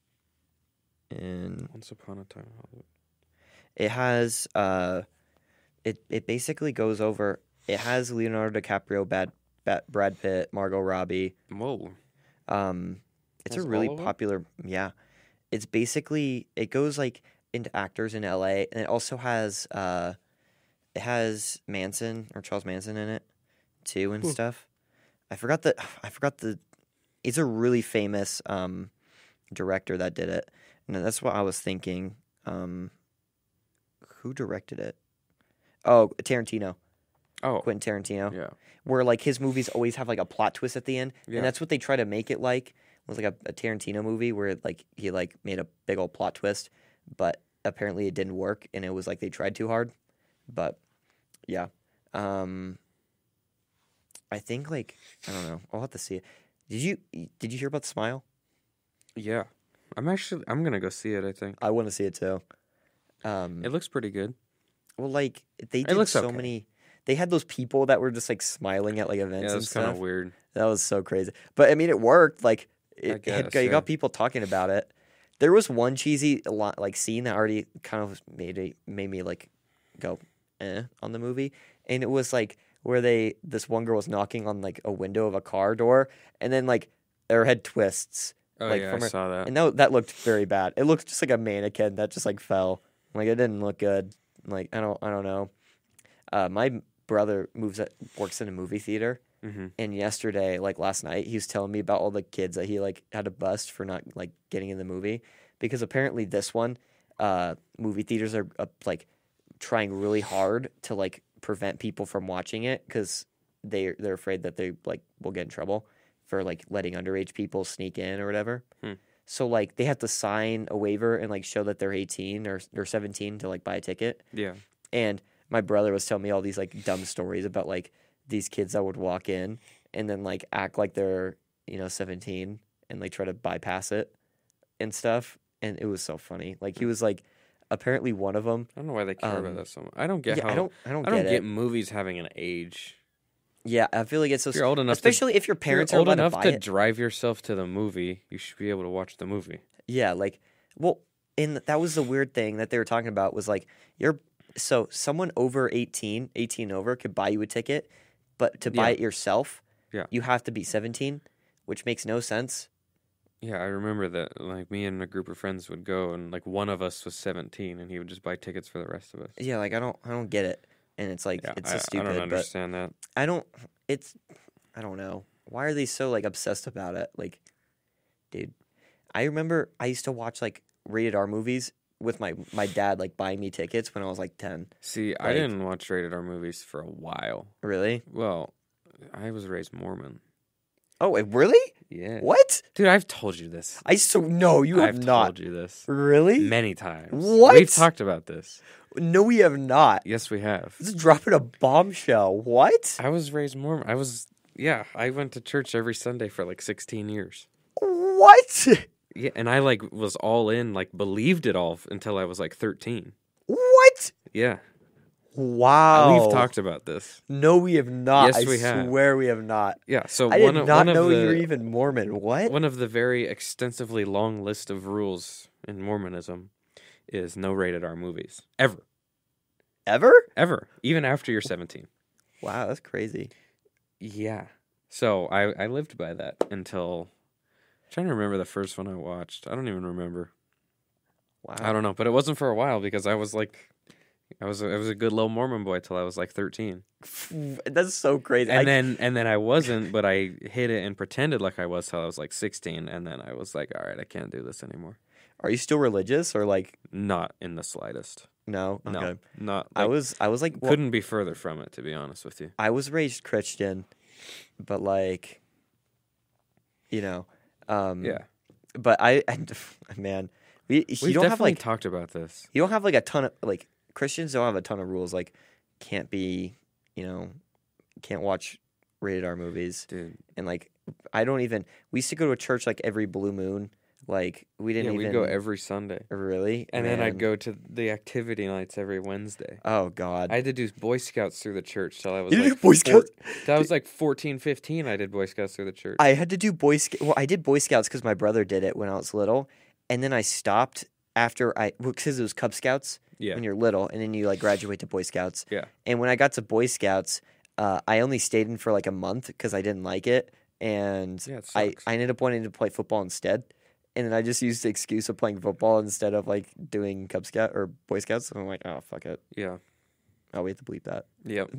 And Once Upon a Time in Hollywood. it has uh, it it basically goes over. It has Leonardo DiCaprio, Bad Ba- Brad Pitt, Margot Robbie. Whoa. Um, it's That's a really all of it? popular. Yeah, it's basically it goes like into actors in L A, and it also has uh, it has Manson or Charles Manson in it too and Ooh. stuff. I forgot the I forgot the. It's a really famous um, director that did it, and that's what I was thinking. Um, who directed it? Oh, Tarantino, Oh. Quentin Tarantino. Yeah. Where like his movies always have like a plot twist at the end, Yeah. and that's what they try to make it like. It was like a, a Tarantino movie where like he like made a big old plot twist, but apparently it didn't work, and it was like they tried too hard. But yeah, um, I think like I don't know. I'll have to see it. Did you did you hear about Smile? Yeah. I'm actually I'm gonna go see it. I think I want to see it too. Um, it looks pretty good. well, like they did looks so okay. many. They had those people that were just like smiling at like events Yeah, and that's kind stuff. of weird. That was so crazy. But I mean, it worked. Like it, it guess, got, you yeah. got people talking about it. There was one cheesy a lot, like scene that already kind of made it made me like go eh on the movie, and it was like where they this one girl was knocking on like a window of a car door, and then like her head twists. Oh like yeah, from I her, saw that. and that that looked very bad. It looked just like a mannequin that just like fell. Like it didn't look good. Like I don't I don't know. Uh, my brother moves at, works in a movie theater, Mm-hmm. and yesterday, like last night, he was telling me about all the kids that he like had to bust for not like getting in the movie because apparently this one, uh, movie theaters are uh, like trying really hard to like prevent people from watching it because they they're afraid that they like will get in trouble for like letting underage people sneak in or whatever. Hmm. So like they have to sign a waiver and like show that they're eighteen or or seventeen to like buy a ticket. Yeah. And my brother was telling me all these like dumb stories about like these kids that would walk in and then like act like they're, you know, seventeen and like try to bypass it and stuff. And it was so funny. Like he was like, apparently one of them. I don't know why they care Um, about that so much. I don't get Yeah, how I don't, I don't I get don't it. get movies having an age. Yeah, I feel like it's so. If you're old enough, to, especially if your if you're parents are old allowed enough to buy to it. drive yourself to the movie, you should be able to watch the movie. Yeah, like, well, and that was the weird thing that they were talking about was like, you're so someone over eighteen, eighteen over could buy you a ticket, but to buy Yeah. it yourself, Yeah. you have to be seventeen, which makes no sense. Yeah, I remember that. Like me and a group of friends would go, and like one of us was seventeen, and he would just buy tickets for the rest of us. Yeah, like I don't, I don't get it, and it's like Yeah, it's I, so I stupid. don't But understand that. I don't. It's, I don't know. Why are they so like obsessed about it? Like, dude, I remember I used to watch like rated R movies with my my dad like buying me tickets when I was like ten. See, I like- didn't watch rated R movies for a while. Really? Well, I was raised Mormon. Oh, wait, really? Yeah. What? Dude, I've told you this. I so no, you have I've not. told you this Really? many times. What? We've talked about this. No, we have not. Yes, we have. This is dropping a bombshell. What? I was raised Mormon. I was, yeah, I went to church every Sunday for like sixteen years. What? Yeah, and I like was all in, like believed it all f- until I was like thirteen. What? Yeah. Wow. We've talked about this. No, we have not. Yes, I we have. swear we have not. Yeah, so I one did of, not one know of the you were even Mormon. What? one of the very extensively long list of rules in Mormonism is no rated R movies ever. Ever? Ever, even after you're seventeen. Wow, that's crazy. Yeah. So I, I lived by that until I'm trying to remember the first one I watched. I don't even remember. Wow. I don't know, but it wasn't for a while because I was like, I was a, I was a good little Mormon boy till I was like thirteen, That's so crazy. and I- then and then I wasn't, but I hid it and pretended like I was till I was like sixteen, and then I was like, all right, I can't do this anymore. Are you still religious or like Not in the slightest. no? No, Okay. not. I like, was I was like well, couldn't be further from it, to be honest with you. I was raised Christian, but like, you know, um, Yeah, But I, I man, we you we've don't have definitely like talked about this. you don't have like a ton of like Christians don't have a ton of rules like can't be you know can't watch rated R movies Dude, and like I don't even we used to go to a church like every blue moon like we yeah, didn't we'd even go every Sunday, really and then I'd Man. go to the activity nights every Wednesday. Oh God, I had to do Boy Scouts through the church till I was you like did Boy Scouts. Till I was like fourteen, fifteen. I did Boy Scouts through the church. I had to do Boy Scout. Well, I did Boy Scouts because my brother did it when I was little, and then I stopped after I because it was Cub Scouts yeah, when you're little, and then you like graduate to Boy Scouts. yeah. And when I got to Boy Scouts, uh, I only stayed in for like a month because I didn't like it, and Yeah, it I sucks. I ended up wanting to play football instead. And then I just used the excuse of playing football instead of like doing Cub Scout or Boy Scouts. And I'm like, oh fuck it. Yeah. Oh, we have to bleep that. Yep.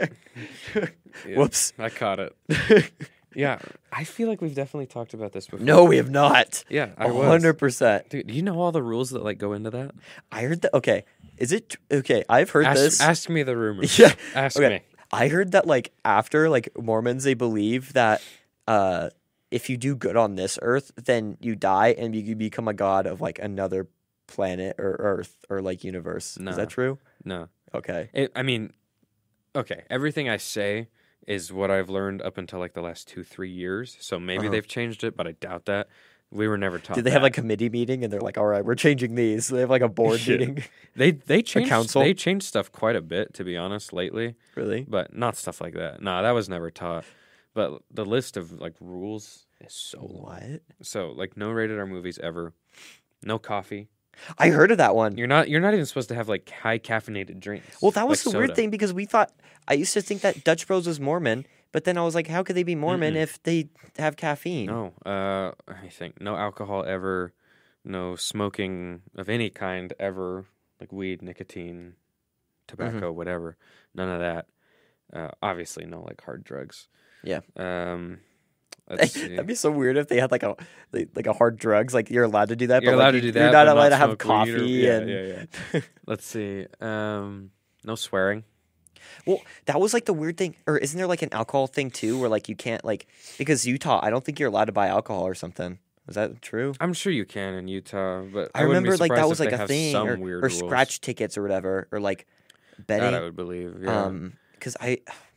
Yeah. Whoops. I caught it. Yeah. I feel like we've definitely talked about this before. No, we have not. Yeah, I A was. hundred percent. Dude, do you know all the rules that like go into that? I heard that. Okay, is it okay? I've heard Ask, this. ask me the rumors. Yeah. Ask Okay. me. I heard that like after like Mormons, they believe that uh, if you do good on this earth, then you die and you become a god of like another planet or Earth or like universe. No. Is that true? No. Okay. It, I mean, okay. Everything I say is what I've learned up until like the last two, three years. So maybe Uh-huh. they've changed it, but I doubt that. We were never taught. Did they have that. like a committee meeting and they're like, all right, we're changing these? So they have like a board Yeah. meeting. They they changed council? they changed stuff quite a bit, to be honest, lately. Really? But not stuff like that. Nah, that was never taught. But the list of like rules is so long. What? So like no rated R movies ever. No coffee. I heard of that one. You're not you're not even supposed to have like high caffeinated drinks. Well, that was like the weird soda. thing because we thought I used to think that Dutch Bros was Mormon, but then I was like, how could they be Mormon Mm-mm. if they have caffeine? No, uh, I think no alcohol ever, no smoking of any kind ever, like weed, nicotine, tobacco, Mm-hmm. whatever. None of that. Uh, obviously, no like hard drugs. Yeah. Um, let's see. That'd be so weird if they had like a like like a hard drugs. Like you're allowed to do that, You're but allowed like, to you- do that. You're not but allowed to have smoke weed coffee or- yeah, and yeah, yeah. Let's see. Um, no swearing. well, that was like the weird thing. Or isn't there like an alcohol thing too, where like you can't like because Utah, I don't think you're allowed to buy alcohol or something. Is that true? I'm sure you can in Utah, but I, I, wouldn't be remember like that surprised was if like they a have thing, some or, weird or rules. scratch tickets or whatever, or like betting. That I would believe. Yeah. Um, because I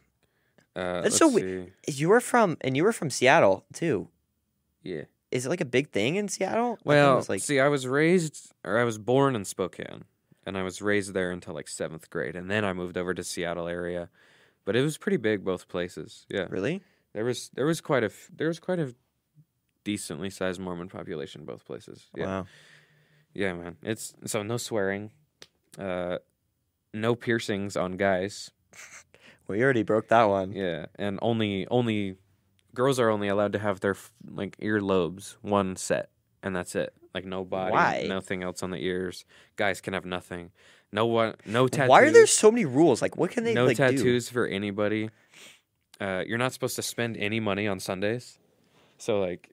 uh, that's let's so weird. see. You were from and you were from Seattle too. Yeah. Is it like a big thing in Seattle? I thought it Well, was like see, I was raised, or I was born in Spokane, and I was raised there until like seventh grade, and then I moved over to Seattle area. But it was pretty big both places. Yeah, really. there was there was quite a f- there was quite a decently sized Mormon population both places. Yeah, Wow. yeah, man. It's so no swearing, uh, no piercings on guys. Well, you already broke that one. Yeah, and only only girls are only allowed to have their f- like earlobes one set, and that's it. Like no body, Why? nothing else on the ears. Guys can have nothing. No one, no tattoos. Why are there so many rules? Like, what can they no like do? tattoos for anybody? Uh, you're not supposed to spend any money on Sundays, so like,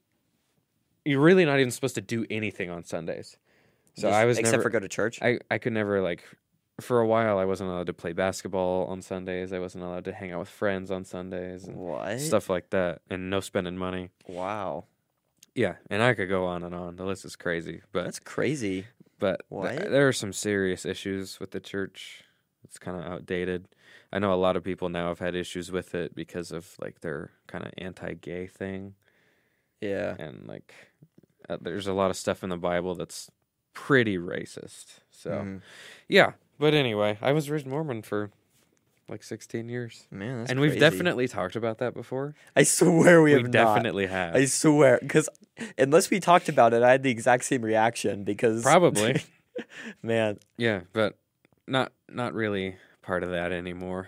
you're really not even supposed to do anything on Sundays. So Just- I was except never, for go to church. I I could never like. For a while, I wasn't allowed to play basketball on Sundays. I wasn't allowed to hang out with friends on Sundays. And What? stuff like that, and no spending money. Wow, Yeah, and I could go on and on. The list is crazy, but that's crazy. but th- What? there are some serious issues with the church. It's kind of outdated. I know a lot of people now have had issues with it because of like their kind of anti-gay thing, Yeah. and like uh, there's a lot of stuff in the Bible that's pretty racist. So Mhm. yeah, but anyway, I was raised Mormon for like sixteen years. Man, that's And we've crazy. definitely talked about that before. I swear we We, have not. definitely have. I swear, because unless we talked about it, I had the exact same reaction. Because Probably. man, Yeah, but not not really part of that anymore.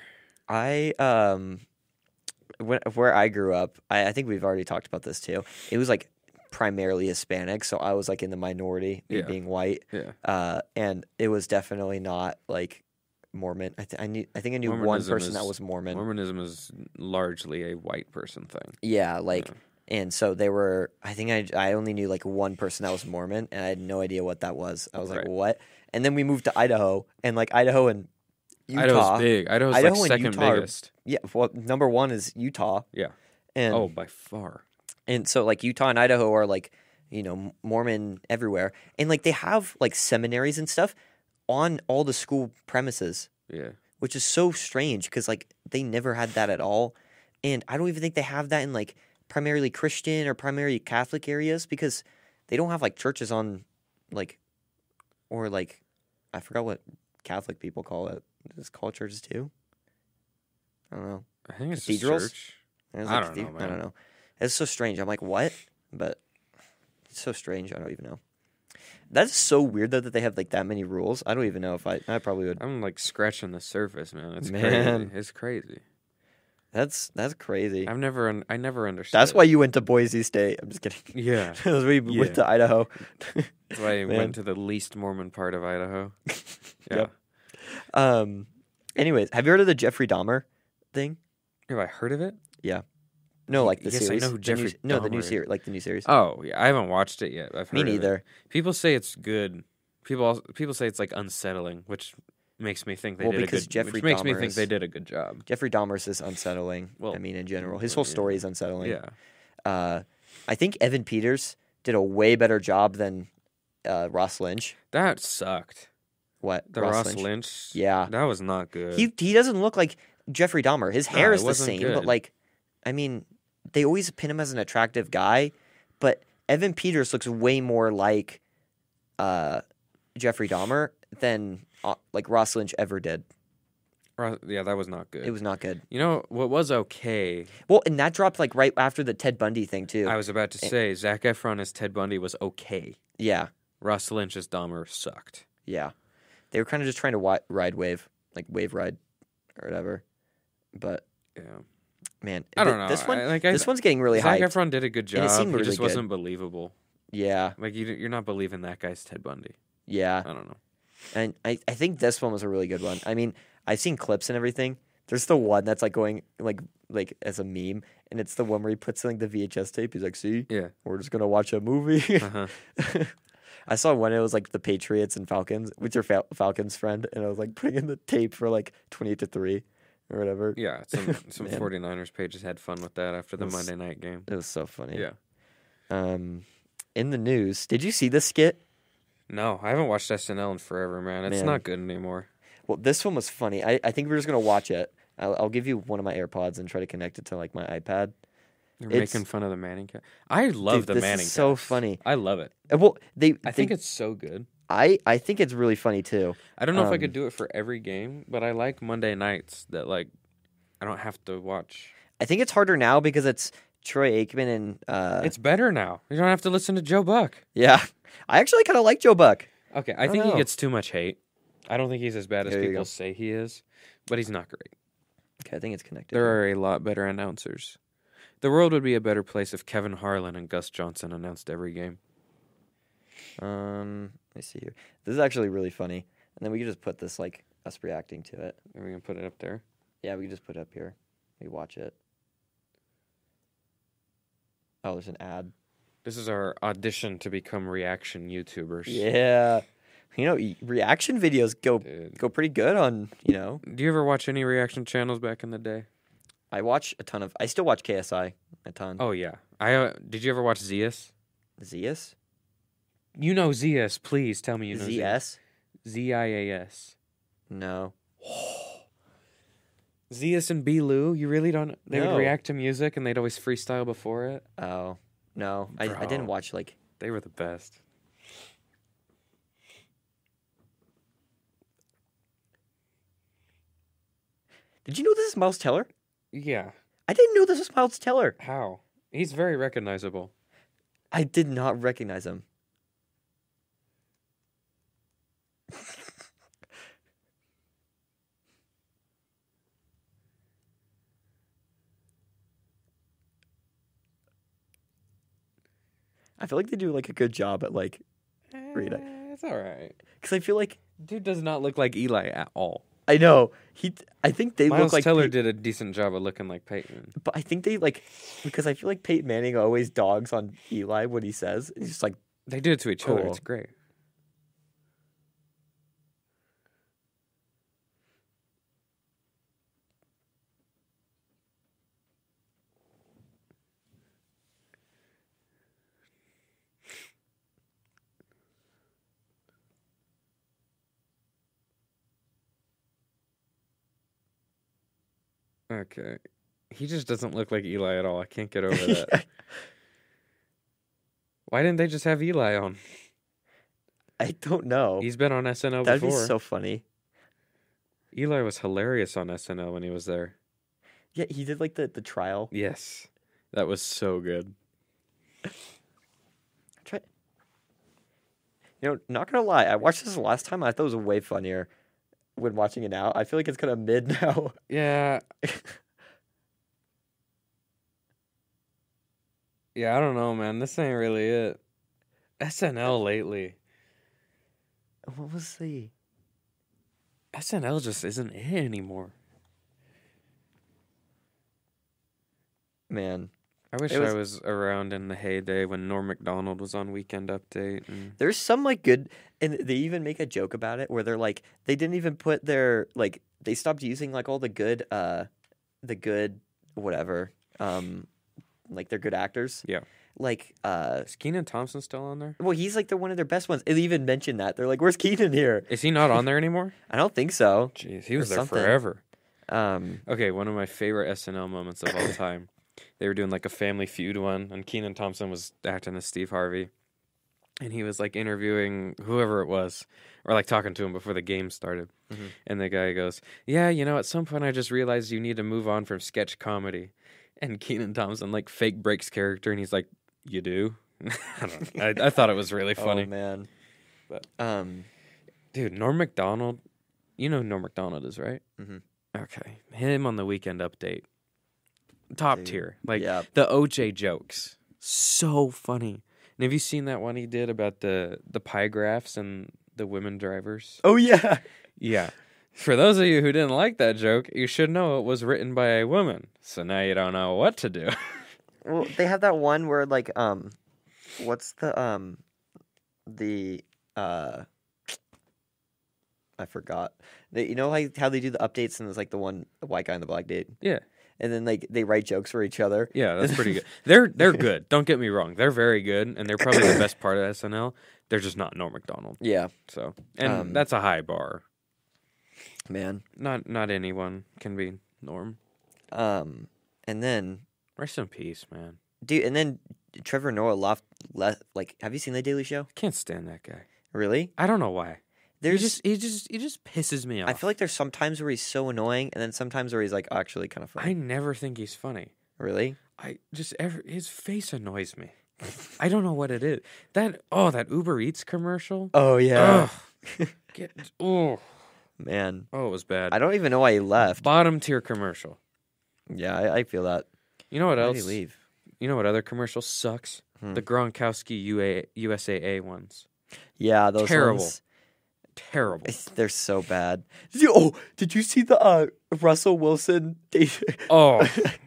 I um, when, where I grew up, I, I think we've already talked about this too. It was like primarily Hispanic, so I was like in the minority, me Yeah. being white. Yeah. Uh, and it was definitely not like Mormon. I, th- I knew, I think I knew one Mormonism person that is- was Mormon. Mormonism is largely a white person thing. Yeah, like, Yeah. and so they were. I think I I only knew like one person that was Mormon, and I had no idea what that was. I was like, Right. what? And then we moved to Idaho, and like Idaho and Utah. Idaho's big. Idaho's Idaho like and second Utah are- biggest. Yeah, well, number one is Utah. Yeah. And Oh, by far. and so like Utah and Idaho are like, you know, Mormon everywhere, and like they have like seminaries and stuff on all the school premises, Yeah. which is so strange because like they never had that at all, and I don't even think they have that in like primarily Christian or primarily Catholic areas because they don't have like churches on like or like I forgot what Catholic people call it. Does it call churches too? I don't know. I think it's Cathedrals? just church. There's, I like, don't know, cathed- I don't man. know. It's so strange. I'm like, what? But it's so strange. I don't even know. That's so weird though that they have like that many rules. I don't even know if I. I probably would. I'm like scratching the surface, man. It's Man. crazy. It's crazy. That's that's crazy. I've never, un- I never understood. That's why you went to Boise State. I'm just kidding. Yeah, That's why you Yeah. went to Idaho. that's why I Man. went to the least Mormon part of Idaho. Yeah. Yep. Um. Anyways, have you heard of the Jeffrey Dahmer thing? Have I heard of it? No, like the Yes, I series. know who The Jeffrey new, No, the new Dahmer is. series, like the new series. Oh, yeah. I haven't watched it yet. I've heard Me of it. neither. People say it's good. People also, people say it's like unsettling, which makes me think they Well, did a because good. Jeffrey which makes me Dahmer think is- they did a good job. Jeffrey Dahmer's is unsettling. Well, I mean, in general, his well, whole yeah. story is unsettling. Yeah. Uh, I think Evan Peters did a way better job than uh, Ross Lynch. That sucked. What The Ross, Lynch. Yeah. That was not good. He he doesn't look like Jeffrey Dahmer. His No, hair it is the wasn't same, good. but like, I mean, they always pin him as an attractive guy, but Evan Peters looks way more like uh, Jeffrey Dahmer than uh, like Ross Lynch ever did. Ro- yeah, that was not good. It was not good. You know what was okay? Well, and that dropped like right after the Ted Bundy thing too. I was about to Eh. say Zac Efron as Ted Bundy was okay. yeah, Ross Lynch as Dahmer sucked. yeah. They were kind of just trying to wi- ride wave, like wave ride, or whatever. But Yeah. man, I don't th- know. This one, I, like I, this one's getting really Zac hyped. Efron did a good And it job. seemed He really just good. wasn't believable. Yeah, Like you, you're not believing that guy's Ted Bundy. yeah. I don't know. And I, I think this one was a really good one. I mean, I've seen clips and everything. There's the one that's like going like like as a meme, and it's the one where he puts like the V H S tape. He's like, "See, Yeah. we're just gonna watch a movie." Uh-huh. I saw one. It was like the Patriots and Falcons. What's your Fal- Falcons friend? And I was like putting in the tape for like twenty-eight to three or whatever. Yeah. Some some Man. 49ers pages had fun with that after the It was- Monday night game. It was so funny. Yeah. Um, in the news, did you see this skit? No, I haven't watched S N L in forever, man. It's Man. not good anymore. Well, this one was funny. I, I think we're just gonna watch it. I'll, I'll give you one of my AirPods and try to connect it to like my iPad. They're It's- making fun of the Manning cat. I love Dude, the this Manning is so cast. funny. I love it. Uh, Well, they. I they- think it's so good. I I think it's really funny too. I don't know if I Um, could do it for every game, but I like Monday nights that like I don't have to watch. I think it's harder now because it's Troy Aikman and uh, It's better now. You don't have to listen to Joe Buck. yeah. I actually kind of like Joe Buck. Okay, I, don't think know. he gets too much hate. I don't think he's as bad as There you people go. say he is, but he's not great. Okay, I think it's connected. There are a lot better announcers. The world would be a better place if Kevin Harlan and Gus Johnson announced every game. Um, let me see here. This is actually really funny, and then we could just put this like us reacting to it. Are we gonna put it up there? Yeah, we could just put it up here. We watch it. Oh, there's an ad. This is our audition to become reaction YouTubers. Yeah, you know, e- reaction videos go Dude. go pretty good on. You know, Do you ever watch any reaction channels back in the day? I watch a ton of. I still watch K S I a ton. Oh yeah. I uh, did you ever watch Zeus? Zias, You know Zeus. Please tell me you know Z S. Z I A S. No. Zeus and B. Lou. You really don't? They No. would react to music and they'd always freestyle before it. Oh, no. I, I didn't Bro. watch like. They were the best. Did you know this is Miles Teller? Yeah. I didn't know this was Miles Teller. How? He's very recognizable. I did not recognize him. I feel like they do like a good job at like, Read it. Eh, It's all right. because I feel like Dude does not look like Eli at all. I know he. I think they Miles look like Teller Pey- did a decent job of looking like Peyton. but I think they like because I feel like Peyton Manning always dogs on Eli what he says. He's just like, They do it to each other. Cool. It's great. Okay. He just doesn't look like Eli at all. I can't get over that. Why didn't they just have Eli on? I don't know. He's been on S N L That'd before. be so funny. Eli was hilarious on S N L when he was there. Yeah, he did like the the trial. Yes. That was so good. Try. You know, not gonna lie, I watched this last time. I thought it was way funnier when watching it now. I feel like it's kind of mid now. Yeah. Yeah, I don't know, man. This ain't really it. S N L lately. What was the? S N L just isn't it anymore. Man, I wish It was- I was around in the heyday when Norm Macdonald was on Weekend Update. And there's some like good, and they even make a joke about it where they're like, they didn't even put their like, they stopped using like all the good, uh, the good whatever, um, like they're good actors. Yeah. Like, uh, is Kenan Thompson still on there? well, he's like the one of their best ones. They even mentioned that they're like, "Where's Keenan here?" Is he not on there anymore? I don't think so. Jeez, he was Or there something. forever. Um, Okay, one of my favorite S N L moments of all time. They were doing like a Family Feud one, and Kenan Thompson was acting as Steve Harvey, and he was like interviewing whoever it was, or like talking to him before the game started. Mhm. And the guy goes, "Yeah, you know, at some point I just realized you need to move on from sketch comedy." And Kenan Thompson like fake breaks character, and he's like, "You do?" I don't know. I, I thought it was really funny, oh man, But- um, dude. Norm Macdonald, you know who Norm Macdonald is, right? Mhm. Okay, him on the Weekend Update, top Dude, tier. Like yeah, the O J jokes, so funny. And have you seen that one he did about the the pie graphs and the women drivers? oh yeah, Yeah. For those of you who didn't like that joke, you should know it was written by a woman. So now you don't know what to do. well, they have that one where like, um, what's the um, the uh. I forgot. They, you know like how they do the updates and there's like the one the white guy and the black dude, Yeah. and then like they write jokes for each other. Yeah, that's pretty good. They're they're good. Don't get me wrong. They're very good, and they're probably the best part of S N L. They're just not Norm Macdonald. Yeah, So, and Um, that's a high bar. man. Not not anyone can be Norm. Um, and then Rest in peace, man. dude, and then Trevor Noah left. left like, have you seen the Daily Show? I can't stand that guy. Really? I don't know why. There's he just he just he just pisses me off. I feel like there's some times where he's so annoying, and then sometimes where he's like actually kind of funny. I never think he's funny. Really? I just ever his face annoys me. I don't know what it is. That oh that Uber Eats commercial. Oh yeah, Ugh. Get oh man. oh it was bad. I don't even know why he left. Bottom tier commercial. Yeah, I, I feel that. You know what Why else? did he leave? You know what other commercial sucks? Hmm. The Gronkowski U A U S A A ones. Yeah, those Terrible. ones. Terrible. They're so bad. Did you, oh, did you see the uh, Russell Wilson? da- Oh,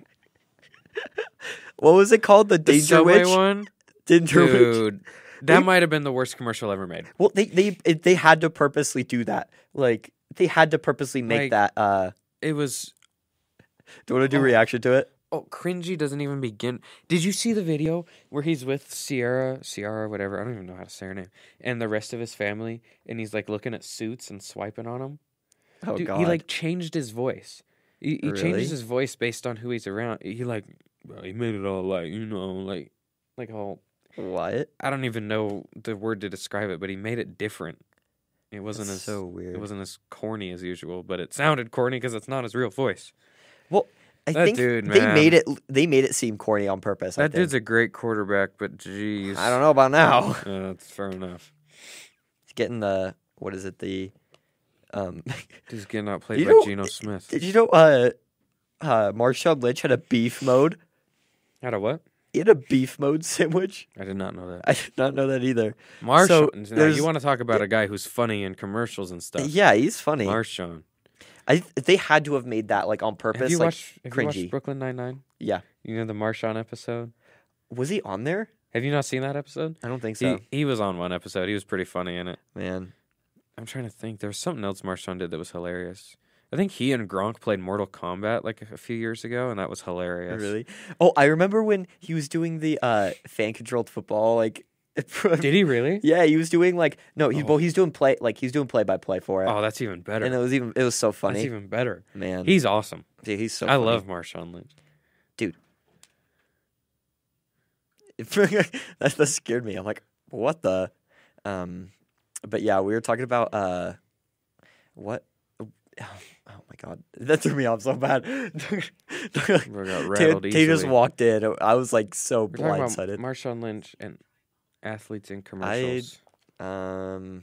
what was it called? The the Danger Subway Witch. one, Danger Witch. dude. That They- might have been the worst commercial ever made. Well, they they it- they had to purposely do that. Like they had to purposely make Like- that. Uh, It was do you want to do Oh. a reaction to it? oh cringy. Doesn't even begin. Did you see the video where he's with Sierra, Sierra, whatever? I don't even know how to say her name, and the rest of his family, and he's like looking at suits and swiping on them. Oh Dude, God! he like changed his voice. He, he Really? changes his voice based on who he's around. He like, well, he made it all like you know, like, like all. what? I don't even know the word to describe it, but he made it different. It wasn't That's as so weird. It wasn't as corny as usual, but it sounded corny because it's not his real voice. Well, I That think dude, they man. made it. They made it seem corny on purpose. I That think. dude's a great quarterback, but jeez, I don't know about now. Uh, that's fair enough. He's getting the what is it? The um. He's getting outplayed You by know- Geno Smith. Did you know? Uh, uh, Marshawn Lynch had a beef mode. Out of what? He had a beef mode sandwich. I did not know that. I did not know that either. Marshawn. so now, there's- you want to talk about a guy who's funny in commercials and stuff? Yeah, he's funny. Marshawn. I they had to have made that like on purpose. Have you like watched? Have you watched cringy. Brooklyn Nine Nine? Yeah. You know the Marshawn episode. Was he on there? Have you not seen that episode? I don't think so. He he was on one episode. He was pretty funny in it. Man. I'm trying to think. There was something else Marshawn did that was hilarious. I think he and Gronk played Mortal Kombat like a, a few years ago, and that was hilarious. Really? Oh, I remember when he was doing the uh, fan controlled football. Like, Did he really? yeah, he was doing like no, he Oh. well, he's doing play like he's doing play by play for it, Oh, that's even better. and it was even it was so funny. That's even better. Man, He's awesome. Dude, he's so. I funny. love Marshawn Lynch. that that scared me. I'm like, what the? Um, but yeah, we were talking about uh, what? Oh, oh my god, that threw me off so bad. We got Tay, rattled Tay just easily. walked in. I was like so We're talking about blindsided. Marshawn Lynch and athletes in commercials. Um,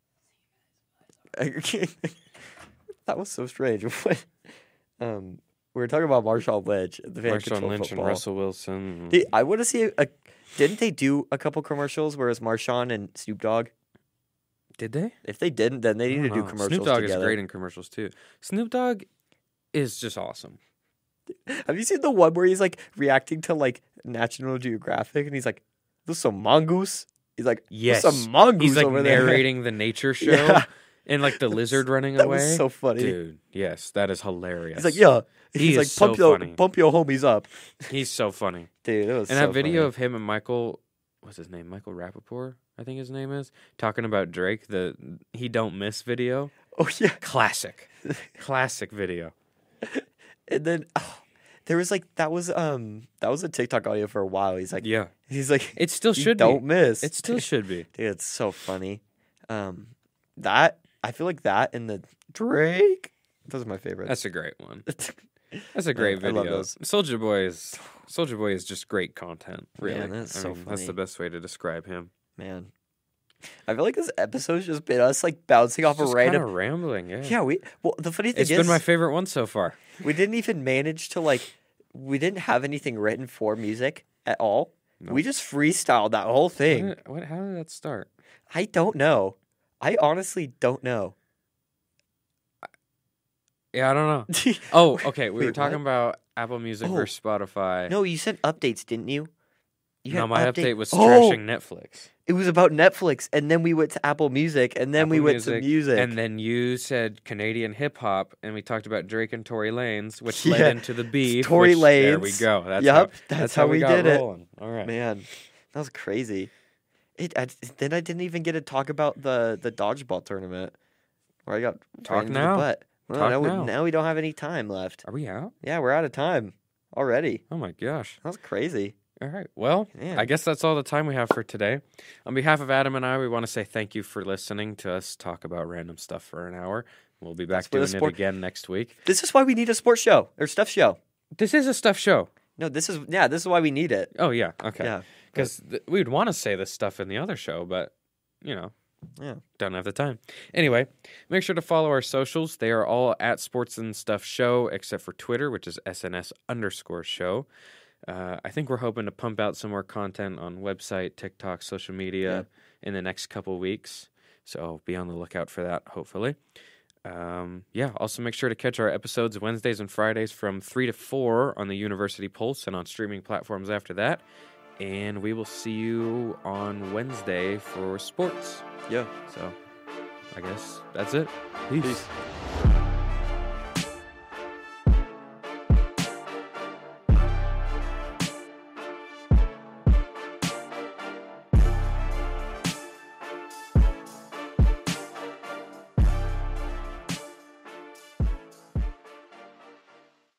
that was so strange. What? Um, we were talking about Marshawn Lynch, the fan Marshawn control Lynch football. and Russell Wilson. Dude, I want to see a, a. Didn't they do a couple commercials where it was Marshawn and Snoop Dogg? Did they? If they didn't, then they I need don't to do know. commercials Snoop Dogg together. is great in commercials too. Snoop Dogg is just awesome. Have you seen the one where he's like reacting to like National Geographic and he's like, "There's some mongoose." He's like, Yes. "There's some mongoose He's like over there." narrating the nature show Yeah. and like the lizard running That away. was so funny. Dude, yes, that is hilarious. He's like, "Yeah." He He's is like, so "Pump your funny. pump your homies up." He's so funny. Dude, it was And so that video funny. of him and Michael, what's his name? Michael Rappaport, I think his name is, talking about Drake, the He Don't Miss video. Oh yeah. Classic. Classic video. And then oh, there was like that was um that was a TikTok audio for a while. He's like, Yeah. he's like, It still "You should don't be. miss." It still should be. Dude, it's so funny. Um, that I feel like that and the Drake. Those are my favorites. That's a great one. That's a great I love video. those. Soldier Boy is Soldier Boy is just great content. Really, Man, that's I so mean, That's the funny. best way to describe him. Man, I feel like this episode's just been us like bouncing off a Just random. kinda rambling. Yeah, Yeah, we. Well, the funny thing it's is, been my favorite one so far. we didn't even manage to like. We didn't have anything written for music at all. No. We just freestyled that whole What, thing. did- what? How did that start? I don't know. I honestly don't know. Yeah, I don't know. Oh, okay. We were Wait, talking what? about Apple Music Oh. versus Spotify. No, you sent updates, didn't you? You no, had my update was Oh! trashing Netflix. It was about Netflix, and then we went to Apple Music, and then we Apple went to music. And then you said Canadian hip hop, and we talked about Drake and Tory Lanez, which Yeah. led into the beef. Tory which, There we Lanez. go. That's Yup, how, that's that's how we got did it. rolling. All right. Man, that was crazy. It I, then I didn't even get to talk about the the dodgeball tournament where I got Talk ran into the now. butt. Well, Talk now, we- now. now we don't have any time left. Are we out? Yeah, we're out of time already. Oh my gosh. That was crazy. All right. Well, Man. I guess that's all the time we have for today. On behalf of Adam and I, we want to say thank you for listening to us talk about random stuff for an hour. We'll be back That's where the doing it sport- again next week. This is why we need a sports show or stuff show. This is a stuff show. No, this is yeah, this is why we need it. Oh, yeah. Okay. Yeah, Because th- we'd want to say this stuff in the other show, but, you know, yeah. don't have the time. Anyway, make sure to follow our socials. They are all at Sports and Stuff Show, except for Twitter, which is S N S underscore show. Uh, I think we're hoping to pump out some more content on website, TikTok, social media in the next couple weeks. So be on the lookout for that, hopefully. Um, yeah, also make sure to catch our episodes Wednesdays and Fridays from three to four on the University Pulse and on streaming platforms after that. And we will see you on Wednesday for sports. Yeah. So I guess that's it. Peace. Peace.